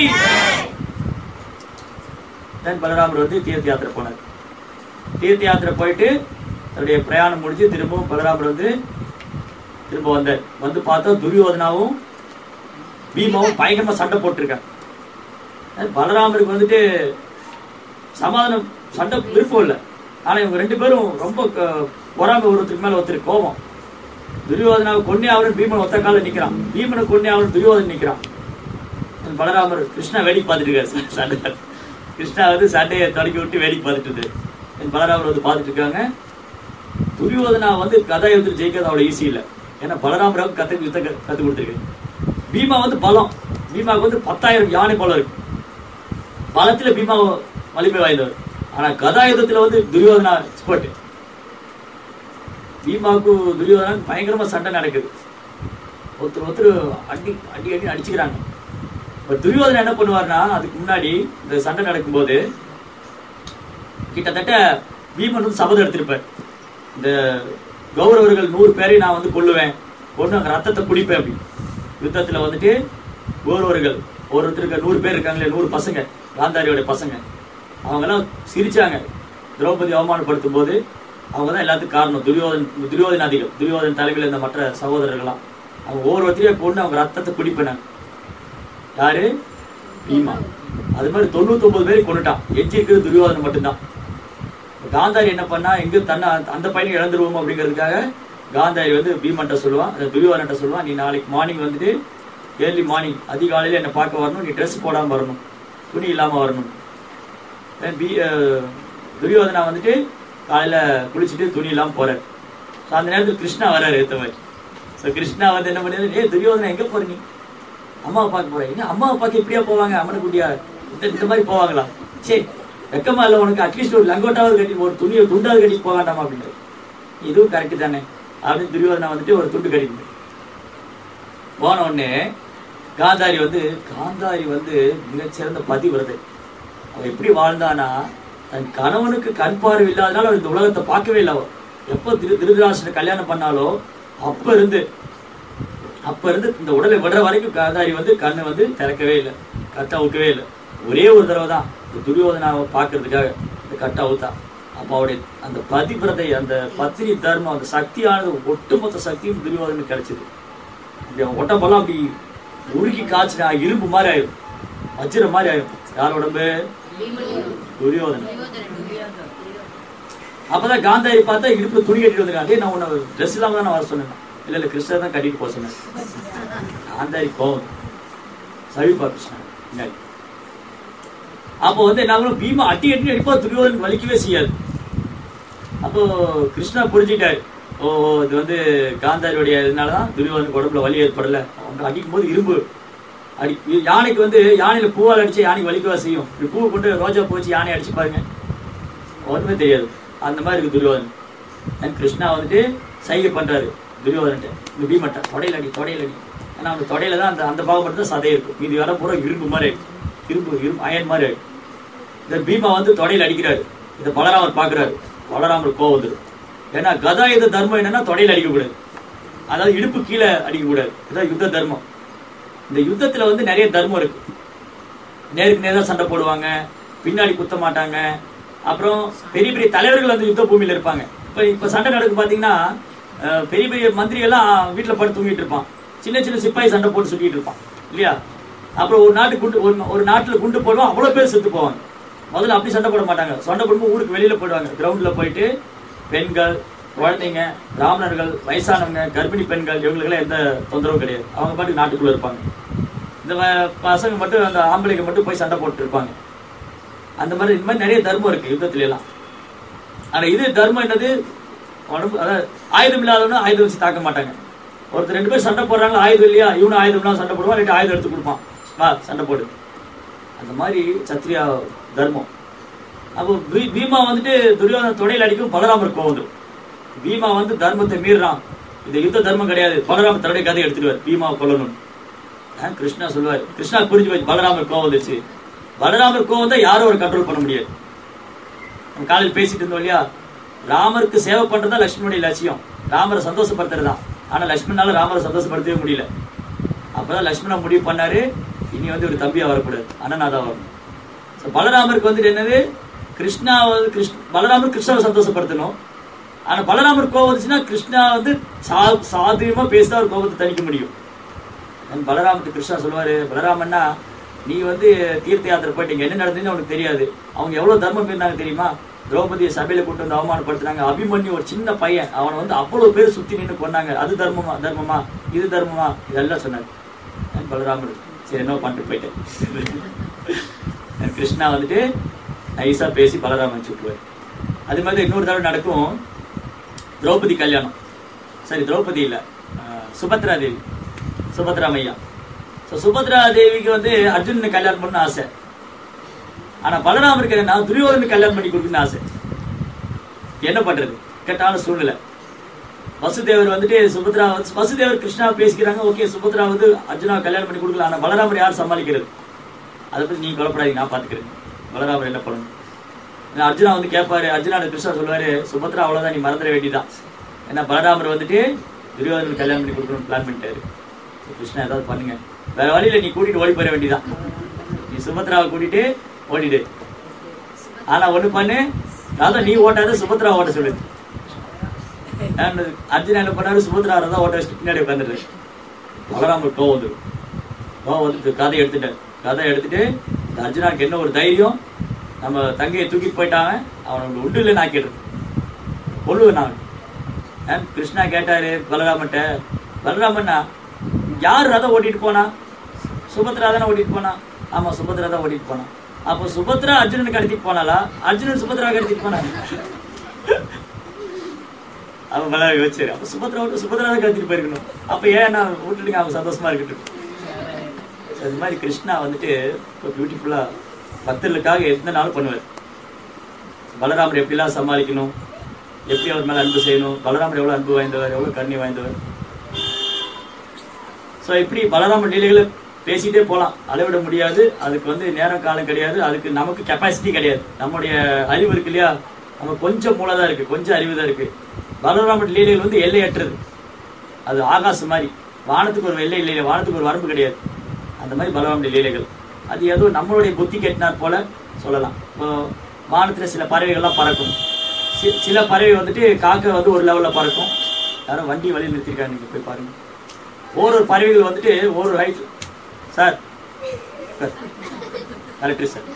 A: தென் பலராமர் வந்து தீர்த்த யாத்திரை போனார். தீர்த்த யாத்திரை போயிட்டு தன்னுடைய பிரயாணம் முடிஞ்சு திரும்பவும் பலராமர் வந்து திரும்ப வந்தார். வந்து பார்த்தா துரியோதனாவும் பீமாவும் பயங்கரமா சண்டை போட்டிருக்காங்க. பலராமருக்கு வந்துட்டு சமாதானம் சண்டை விருப்பம் இல்லை. ஆனா இவங்க 2 பேரும் ரொம்ப பொறாமை, ஒருத்தருக்கு மேல ஒருத்தர் கோபம். துரியோதனாவை கொன்னே அவரும் பீமன் ஒத்த கால நிக்கிறான், பீமனை கொன்னே அவரும் துரியோதன் நிக்கிறான். பலராமர் கிருஷ்ணா வேடிக்கை பார்த்துட்டு இருக்காரு. சண்டை கிருஷ்ணா வந்து சண்டையை தொடக்கி விட்டு வேடிக்கை பார்த்துட்டு பலராமர் வந்து பார்த்துட்டு இருக்காங்க. துரியோதனா வந்து கதாயுத்தத்தில் ஜெயிக்கிறது அவ்வளவு ஈஸி இல்லை. ஏன்னா பலராமராவுக்கு கத்து கொடுத்துருக்கு. பீமா வந்து பலம், பீமாவுக்கு வந்து 10,000 யானை பலம் இருக்கு. பலத்துல பீமா வலிமை வாய்ந்தவர். ஆனா கதாயுத்தத்துல வந்து துரியோதனா எக்ஸ்பர்ட். பீமாவுக்கு துரியோதனா பயங்கரமா சண்டை நடக்குது. ஒருத்தர் அடி அடி அடி அடிச்சுக்கிறாங்க. துரியோதனா என்ன பண்ணுவார்னா, அதுக்கு முன்னாடி இந்த சண்டை நடக்கும்போது கிட்டத்தட்ட பீமன் வந்து சபதம் எடுத்திருப்பார். இந்த கௌரவர்கள் 100 பேரை நான் வந்து கொல்லுவேன், கொண்டு அங்க ரத்தத்தை குடிப்பேன் அப்படி. யுத்தத்துல வந்துட்டு கௌரவர்கள் ஒருத்தருக்கு 100 பேர் இருக்காங்களே, 100 பசங்க, காந்தாரியோட பசங்க, அவங்க எல்லாம் சிரிச்சாங்க திரௌபதி அவமானப்படுத்தும் போது. அவங்க தான் எல்லாத்துக்கும் காரணம். துரியோதனாதிகள், துரியோதன் தலைமையில் இருந்த மற்ற சகோதரர்கள்லாம் அவங்க ஒவ்வொருத்தரையும் கொண்டு அவங்க ரத்தத்தை குடிப்பினாங்க. யாரு? பீமா. அது மாதிரி 99 பேரை கொண்டுட்டான். எஞ்சி இருக்கிறது துரியோதனன் மட்டும்தான். காந்தாரி என்ன பண்ணா, எங்க தன்னை அந்த பையனை இழந்துருவோம் அப்படிங்கிறதுக்காக காந்தாரி வந்து பீமன்ட்ட சொல்லுவான், துரியோதனன்ட்ட சொல்லுவான், நீ நாளைக்கு மார்னிங் வந்துட்டு ஏர்லி மார்னிங் அதிகாலையில என்னை பார்க்க வரணும், நீ ட்ரெஸ் போடாம வரணும், துணி இல்லாம வரணும். துரியோதனா வந்துட்டு காலையில குளிச்சுட்டு துணி இல்லாம போறாரு. ஸோ அந்த நேரத்தில் கிருஷ்ணா வர்றாரு ஏற்ற மாதிரி. ஸோ கிருஷ்ணா வந்து என்ன பண்ணி, துரியோதனா எங்க போற, நீ அம்மாவை பார்க்க போறேன். அம்மாவை பார்க்க இப்படியா போவாங்க, அம்மனை குட்டியா இந்த மாதிரி போவாங்களா? சரி வெக்கமா இல்லை உனக்கு, அட்லீஸ்ட் ஒரு லங்கோட்டாவது கட்டி, ஒரு துணியை துண்டாவது கட்டி போக வேண்டாமா அப்படின்றது. இதுவும் கரெக்டு தானே அப்படின்னு துரியோதனா வந்துட்டு ஒரு துண்டு கட்டிட்டு போன உடனே காந்தாரி வந்து மிகச்சிறந்த பதிவிரதை. அவ எப்படி வாழ்ந்தானா, தன் கணவனுக்கு கண் பார்வை இல்லாதனால அவள் இந்த உலகத்தை பார்க்கவே இல்லை. அவள் எப்போ திருதராஷ்டிரனை கல்யாணம் பண்ணாலோ அப்ப இருந்து இந்த உடலை விடுற வரைக்கும் காந்தாரி வந்து கண்ணை வந்து திறக்கவே இல்லை, கட்டை அவுக்கவே இல்லை. ஒரே ஒரு தடவை தான் துரியோதனாவை பார்க்கறதுக்காக இந்த கட்டை அவுத்தா. அப்போ அவருடைய அந்த பதிவிரதை, அந்த பத்தினி தர்மம், அந்த சக்தியானது, ஒட்டுமொத்த சக்தியும் துரியோதனுக்கு கிடைச்சது. அப்படி அவன் உடம்பெல்லாம் அப்படி உருக்கி காய்ச்சினா இரும்பு மாதிரி ஆயிடும், வஜ்ரம் மாதிரி ஆயிடும். யார் உடம்பு? துரியோதனன். அப்பதான் காந்தாரி பார்த்தா இடுப்புல துணி கட்டிட்டு வந்துருக்காங்க. நான் உன்னை ட்ரெஸ் இல்லாம தான் நான் வர சொன்னேன். இல்ல கிருஷ்ணர் தான் கட்டிட்டு போக சொன்னேன். காந்தாரி கோவம் சவிப்பா கிருஷ்ணன். அப்போ வந்து என்ன ஆகணும், பீமா அட்டி அடிப்பா, துரியோதனன் வலிக்கவே செய்யாது. அப்போ கிருஷ்ணா புரிஞ்சுட்டாரு, ஓ இது வந்து காந்தாரியோடைய இதனாலதான் துரியோதனுக்கு உடம்புல வலி ஏற்படல. அவங்க அடிக்கும் போது இரும்பு அடி. யானைக்கு வந்து யானையில பூவால் அடிச்சு யானைக்கு வலிக்கவா செய்யும். இப்படி பூவை கொண்டு ரோஜா பூ வச்சு யானை அடிச்சு பாருங்க, ஒண்ணுமே தெரியாது. அந்த மாதிரி இருக்கு துரியோதனன். கிருஷ்ணா வந்துட்டு சைகை பண்றாரு துரியோதனன், இந்த பீமட்ட தொடையில அடி. ஏன்னா அவங்க தொடையில தான் அந்த பாவம் மட்டும் தான் சதை இருக்கும், மீதி இடம் பூரா இரும்பு மாதிரி ஆயிடுச்சு, இரும்பு அயன் மாதிரி ஆயிடுச்சு. இந்த பீமா வந்து தொடையில அடிக்கிறாரு. இதை பலராமர் பாக்குறாரு. பலராமர் கோவம் வந்துடும். ஏன்னா கதாயுத தர்மம் என்னன்னா தொடையில அடிக்கக்கூடாது, அதாவது இடுப்பு கீழே அடிக்கக்கூடாது. இதான் யுத்த தர்மம். இந்த யுத்தத்துல வந்து நிறைய தர்மம் இருக்கு. நேருக்கு நேரம் சண்டை போடுவாங்க, பின்னாடி குத்த மாட்டாங்க. அப்புறம் பெரிய பெரிய தலைவர்கள் வந்து யுத்த பூமியில இருப்பாங்க. இப்ப சண்டை நடக்கும் பாத்தீங்கன்னா, பெரிய பெரிய மந்திரி எல்லாம் வீட்டுல படுத்து தூங்கிட்டு இருப்பான், சின்ன சின்ன சிப்பாய் சண்டை போட்டு சுட்டிட்டு இருப்பான் இல்லையா. அப்புறம் ஒரு நாட்டுல குண்டு போடுவோம், அவ்வளவு பேர் செத்து போவாங்க. முதல்ல அப்படி சண்டை போட மாட்டாங்க. சண்டை போடும்போது ஊருக்கு வெளியில போயிடுவாங்க. கிரவுண்ட்ல போயிட்டு பெண்கள், குழந்தைங்க, பிராமணர்கள், வயசானவங்க, கர்ப்பிணி பெண்கள், இவங்களுக்கெல்லாம் எந்த தொந்தரவும் கிடையாது. அவங்க பாட்டு நாட்டுக்குள்ள இருப்பாங்க. இந்த பசங்க மட்டும், அந்த ஆம்பளைங்க மட்டும் போய் சண்டை போட்டு இருப்பாங்க. அந்த மாதிரி இந்த மாதிரி நிறைய தர்மம் இருக்கு யுத்தத்துல எல்லாம். ஆனா இது தர்மம் என்னது, உடம்பு, அதாவது ஆயுதம் இல்லாதவனும் ஆயுதம் வச்சு தாக்க மாட்டாங்க. ஒருத்தர் 2 பேர் சண்டை போடுறாங்க, ஆயுதம் இல்லையா, இவனும் ஆயுதம் இல்லாம சண்டை போடுவான், இல்லாட்டி ஆயுதம் எடுத்து கொடுப்பான், வா சண்டை போடு. அந்த மாதிரி சத்திரியா தர்மம். அப்போ பீமா வந்துட்டு துரியோதன தொடையில் அடிக்கும், பலராமர் கோவம் வந்துடும். பீமா வந்து தர்மத்தை மீறான், இந்த யுத்த தர்மம் கிடையாது, பலராமர் தன்னுடைய கதையை எடுத்துடுவார், பீமாவை கொல்லணும். கிருஷ்ணா சொல்லுவார். கிருஷ்ணா புரிஞ்சு போச்சு, பலராமர் கோவம் வந்துச்சு. பலராமர் கோவம் தான் யாரும் ஒரு கண்ட்ரோல் பண்ண முடியாது. நம்ம காலையில் பேசிட்டு இருந்தோம் இல்லையா, ராமருக்கு சேவை பண்றதா லட்சுமணுடைய லட்சியம், ராமரை சந்தோஷப்படுத்துறதுதான். ஆனா லட்சுமணால ராமரை சந்தோஷப்படுத்தவே முடியல. அப்பதான் லட்சுமணா முடிவு பண்ணாரு, இனி வந்து ஒரு தம்பியா வரக்கூடாது, அண்ணனாதான் வரணும். பலராமருக்கு வந்துட்டு என்னது, பலராமர் கிருஷ்ணாவை சந்தோஷப்படுத்தணும். ஆனா பலராமர் கோவம் வந்துச்சுன்னா கிருஷ்ணா வந்து சாதுரியமா பேசிதான் ஒரு கோபத்தை தணிக்க முடியும். பலராமத்துக்கு கிருஷ்ணா சொல்லுவாரு, பலராமன்னா நீ வந்து தீர்த்த யாத்திரை போயிட்டீங்க, என்ன நடந்ததுன்னு அவனுக்கு தெரியாது. அவங்க எவ்வளவு தர்மம் இருந்தாங்க தெரியுமா? திரௌபதியை சபையில கூட்டு வந்து அவமானப்படுத்தினாங்க. அபிமன்யு ஒரு சின்ன பையன், அவனை வந்து அவ்வளவு பேர் சுத்தி நின்று கொண்டாங்க. அது தர்மமா இது தர்மமா இதெல்லாம் சொன்னாரு. பலராமர் சரி என்ன பண்ணிட்டு போயிட்டேன். கிருஷ்ணா வந்துட்டு நைஸா பேசி பலராமன் சுட்டுவார். அது மாதிரி இன்னொரு தடவை நடக்கும். திரௌபதி கல்யாணம், சரி திரௌபதி இல்ல, சுபத்ரா தேவி, சுபத்ரா மையா. சுபத்ரா தேவிக்கு வந்து அர்ஜுனனுக்கு கல்யாணம் பண்ண ஆசை. ஆனா பலராமருக்கு என்ன, துரியோதனுக்கு கல்யாணம் பண்ணி கொடுக்கணும்னு ஆசை. என்ன பண்றது, கேட்டான சூழ்நிலை. வசுதேவர் வந்துட்டு வசுதேவர் கிருஷ்ணா பேசிக்கிறாங்க. ஓகே, சுபத்ரா வந்து அர்ஜுனா கல்யாணம் பண்ணி கொடுக்கல. ஆனா பலராமர் யார் சமாளிக்கிறது? அதை பத்தி நீங்க குழப்படாதீங்க, நான் பாத்துக்கிறேன். பலராமர் என்ன பண்ணணும்? அர்ஜுனா வந்து கேட்பாரு. அர்ஜுனா கிருஷ்ணா சொல்லுவாரு, சுபத்ரா அவ்வளவுதான், நீ மறந்துட வேண்டியதான். ஏன்னா பலராமர் வந்துட்டு துரியோதனுக்கு கல்யாணம் பண்ணி கொடுக்கணும்னு பிளான் பண்ணிட்டாரு. கிருஷ்ணா ஏதாவது பண்ணுங்க, வேற வழியில நீ கூட்டிட்டு ஓடி போயிட வேண்டியதான். நீ சுபத்ராவை கூட்டிட்டு ஓடிடு. ஆனா ஒண்ணு பண்ணு, அதான் நீ ஓட்டாத, சுபத்ரா ஓட்ட சொல்லு. அர்ஜுனா என்ன பண்ணாரு, சுபத்ரா தான் ஓட்ட வச்சுட்டு பின்னாடி உட்காந்துரு. பலராமர் கோவம் வந்துட்டு கதை எடுத்துட்டு அர்ஜுனாவுக்கு என்ன ஒரு தைரியம், நம்ம தங்கையை தூக்கிட்டு போயிட்டாங்க, அவனுக்கு உண்டு இல்லை நாக்கிடுறது, கொள்ளுவேன் நான். கிருஷ்ணா கேட்டாரு பலராமன்ட்ட, பலராமன்னா யார் ரதம் ஓட்டிட்டு போனா? சுபத்ரா தானே ஓட்டிட்டு போனா. ஆமா, சுபத்ரா தான் ஓட்டிட்டு போனா. அப்ப சுபத்ரா அர்ஜுனனுக்கு கடத்திட்டு போனாலா, அர்ஜுனன் சுபத்ரா கடத்திட்டு போனா? அவன் பல யோசிச்சாரு, அப்ப சுபத்ரா தான் கடத்திட்டு போயிருக்கணும். அப்ப ஏன் நான் விட்டுட்டுங்க, அவங்க சந்தோஷமா இருக்கட்டும். அது மாதிரி கிருஷ்ணா வந்துட்டு பியூட்டிஃபுல்லா பக்தர்களுக்காக எந்த நாளும் பண்ணுவார். பலராமர் எப்படிலாம் சமாளிக்கணும், எப்படி அவர் மேல அன்பு செய்யணும், பலராமர் எவ்வளவு அன்பு வாய்ந்தவர், எவ்வளவு கருணை வாய்ந்தவர். ஸோ இப்படி பலராமர் லீலைகளை பேசிட்டே போகலாம், அளவிட முடியாது. அதுக்கு வந்து நேரம் காலம் கிடையாது, அதுக்கு நமக்கு கெப்பாசிட்டி கிடையாது. நம்முடைய அறிவு இருக்கு இல்லையா, நம்ம கொஞ்சம் மூளை தான் இருக்கு, கொஞ்சம் அறிவு தான் இருக்கு. பலராமர் லீலைகள் வந்து எல்லையற்றது. அது ஆகாசம் மாதிரி, வானத்துக்கு ஒரு எல்லை இல்லை, வானத்துக்கு ஒரு வரம்பு கிடையாது. அந்த மாதிரி பலராமர் லீலைகள் அது ஏதோ நம்மளுடைய புத்தி கெட்டினார் போல சொல்லலாம். இப்போ வானத்துல சில பறவைகள்லாம் பறக்கும். சில பறவை வந்துட்டு காக்கை வந்து ஒரு லெவல்ல பறக்கும். யாரும் வண்டி வழியில் நிறுத்திருக்காங்க, நீங்க போய் பாருங்க. ஒரு பறவைகள் வந்துட்டு ஒரு ஹைட். சார் கலெக்டர் சார்,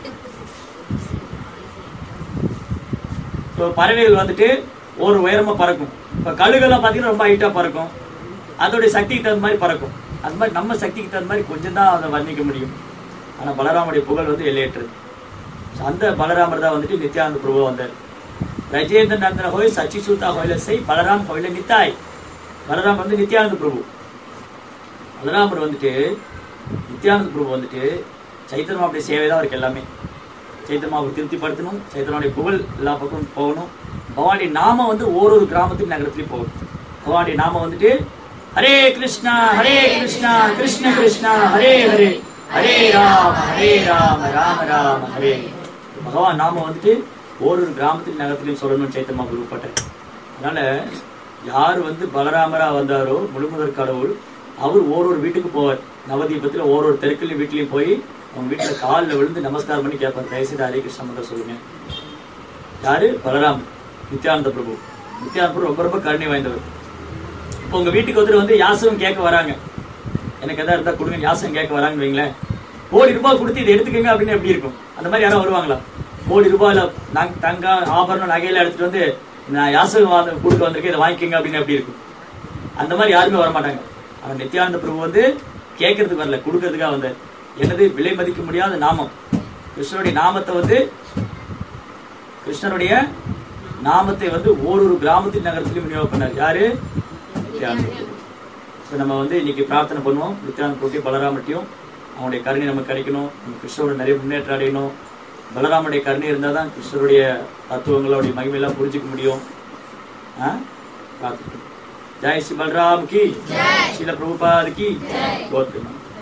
A: பறவைகள் வந்துட்டு ஒரு உயரமா பறக்கும். இப்ப கழுகெல்லாம் பாத்தீங்கன்னா ரொம்ப ஹைட்டா பறக்கும், அதோடைய சக்திக்கு தகுந்த மாதிரி பறக்கும். அது மாதிரி நம்ம சக்திக்கு தகுந்த மாதிரி கொஞ்சம் தான் அதை வர்ணிக்க முடியும். ஆனா பலராமருடைய புகழ் வந்து எல்லையற்றது. அந்த பலராமர் தான் வந்துட்டு நித்யானந்த பிரபு வந்தார். ரஜேந்திர நந்தன ஹோய் சச்சி சூத்தா ஹோயில செய் பலராம் ஹோயில நித்தாய். பலராம் வந்து நித்யானந்த பிரபு. பலராமர் வந்துட்டு நித்யானந்த பிரபு வந்துட்டு சைத்தன்யாவுடைய சேவை தான் அவருக்கு எல்லாமே. சைத்தன்யாவை திருப்திப்படுத்தணும், சைத்தன்யாவுடைய புகழ் எல்லா பக்கமும் போகணும். பகவானுடைய நாம வந்து ஒரு கிராமத்துக்கு நகரத்துலயும் போகணும். பகவானுடைய நாம வந்துட்டு ஹரே கிருஷ்ணா கிருஷ்ண கிருஷ்ணா ஹரே ஹரே, ஹரே ராம ராம ராம ஹரே. பகவான் நாம வந்துட்டு ஒரு கிராமத்துக்கு நகரத்துலயும் சொல்லணும்னு சைத்தன்யா விருப்பப்பட்டார். அதனால யார் வந்து பலராமரா வந்தாரோ முழுமுதற் கடவுள், அவர் ஒரு வீட்டுக்கு போவார். நவதீபத்துல ஒரு தெருக்களையும் வீட்லயும் போய் அவங்க வீட்டுல காலில் விழுந்து நமஸ்காரம் பண்ணி கேட்பார், தயவுசெய்து ஹரே கிருஷ்ணா மந்திரம் சொல்லுங்க. யாரு? பலராம், நித்யானந்த பிரபு. நித்யானந்த பிரபு ரொம்ப ரொம்ப கருணை வாய்ந்தவர். இப்போ உங்க வீட்டுக்கு வந்து யாசகம் கேட்க வராங்க, எனக்கு எதாவது இருந்தா கொடுங்க, யாசகம் கேட்க வராங்கன்னு வைங்களேன். ₹1,00,000 கொடுத்து இதை எடுத்துக்கங்க அப்படின்னு எப்படி இருக்கும்? அந்த மாதிரி யாராவது வருவாங்களா? ₹1,00,000 தங்க ஆபரணம் நகையில எடுத்துட்டு வந்து நான் யாசகம் கொடுக்க வந்திருக்கேன், இதை வாங்கிக்கோங்க அப்படின்னு எப்படி இருக்கும்? அந்த மாதிரி யாருமே வரமாட்டாங்க. ஆனா நித்யானந்த பிரபு வந்து கேட்கறதுக்கு வரல, கொடுக்கறதுக்காக வந்தார். என்னது? விலை மதிக்க முடியாத நாமம், கிருஷ்ணருடைய நாமத்தை வந்து கிருஷ்ணருடைய நாமத்தை வந்து ஒரு கிராமத்தின் நகரத்திலும் விநியோகம் பண்ணார். யாரு? நித்யானந்த பிரபு. நம்ம வந்து இன்னைக்கு பிரார்த்தனை பண்ணுவோம், நித்யானந்த பிரபு பலராமட்டையும் அவனுடைய கருணை நமக்கு கிடைக்கணும், நம்ம கிருஷ்ணரோட நிறைய முன்னேற்றம் அடையணும். பலராமனுடைய கருணை இருந்தால் தான் கிருஷ்ணருடைய தத்துவங்களுடைய மகிமையெல்லாம் புரிஞ்சுக்க முடியும். ஜெய் ஸ்ரீ பலராம் கி, ஸ்ரீல பிரபுபாத் கி.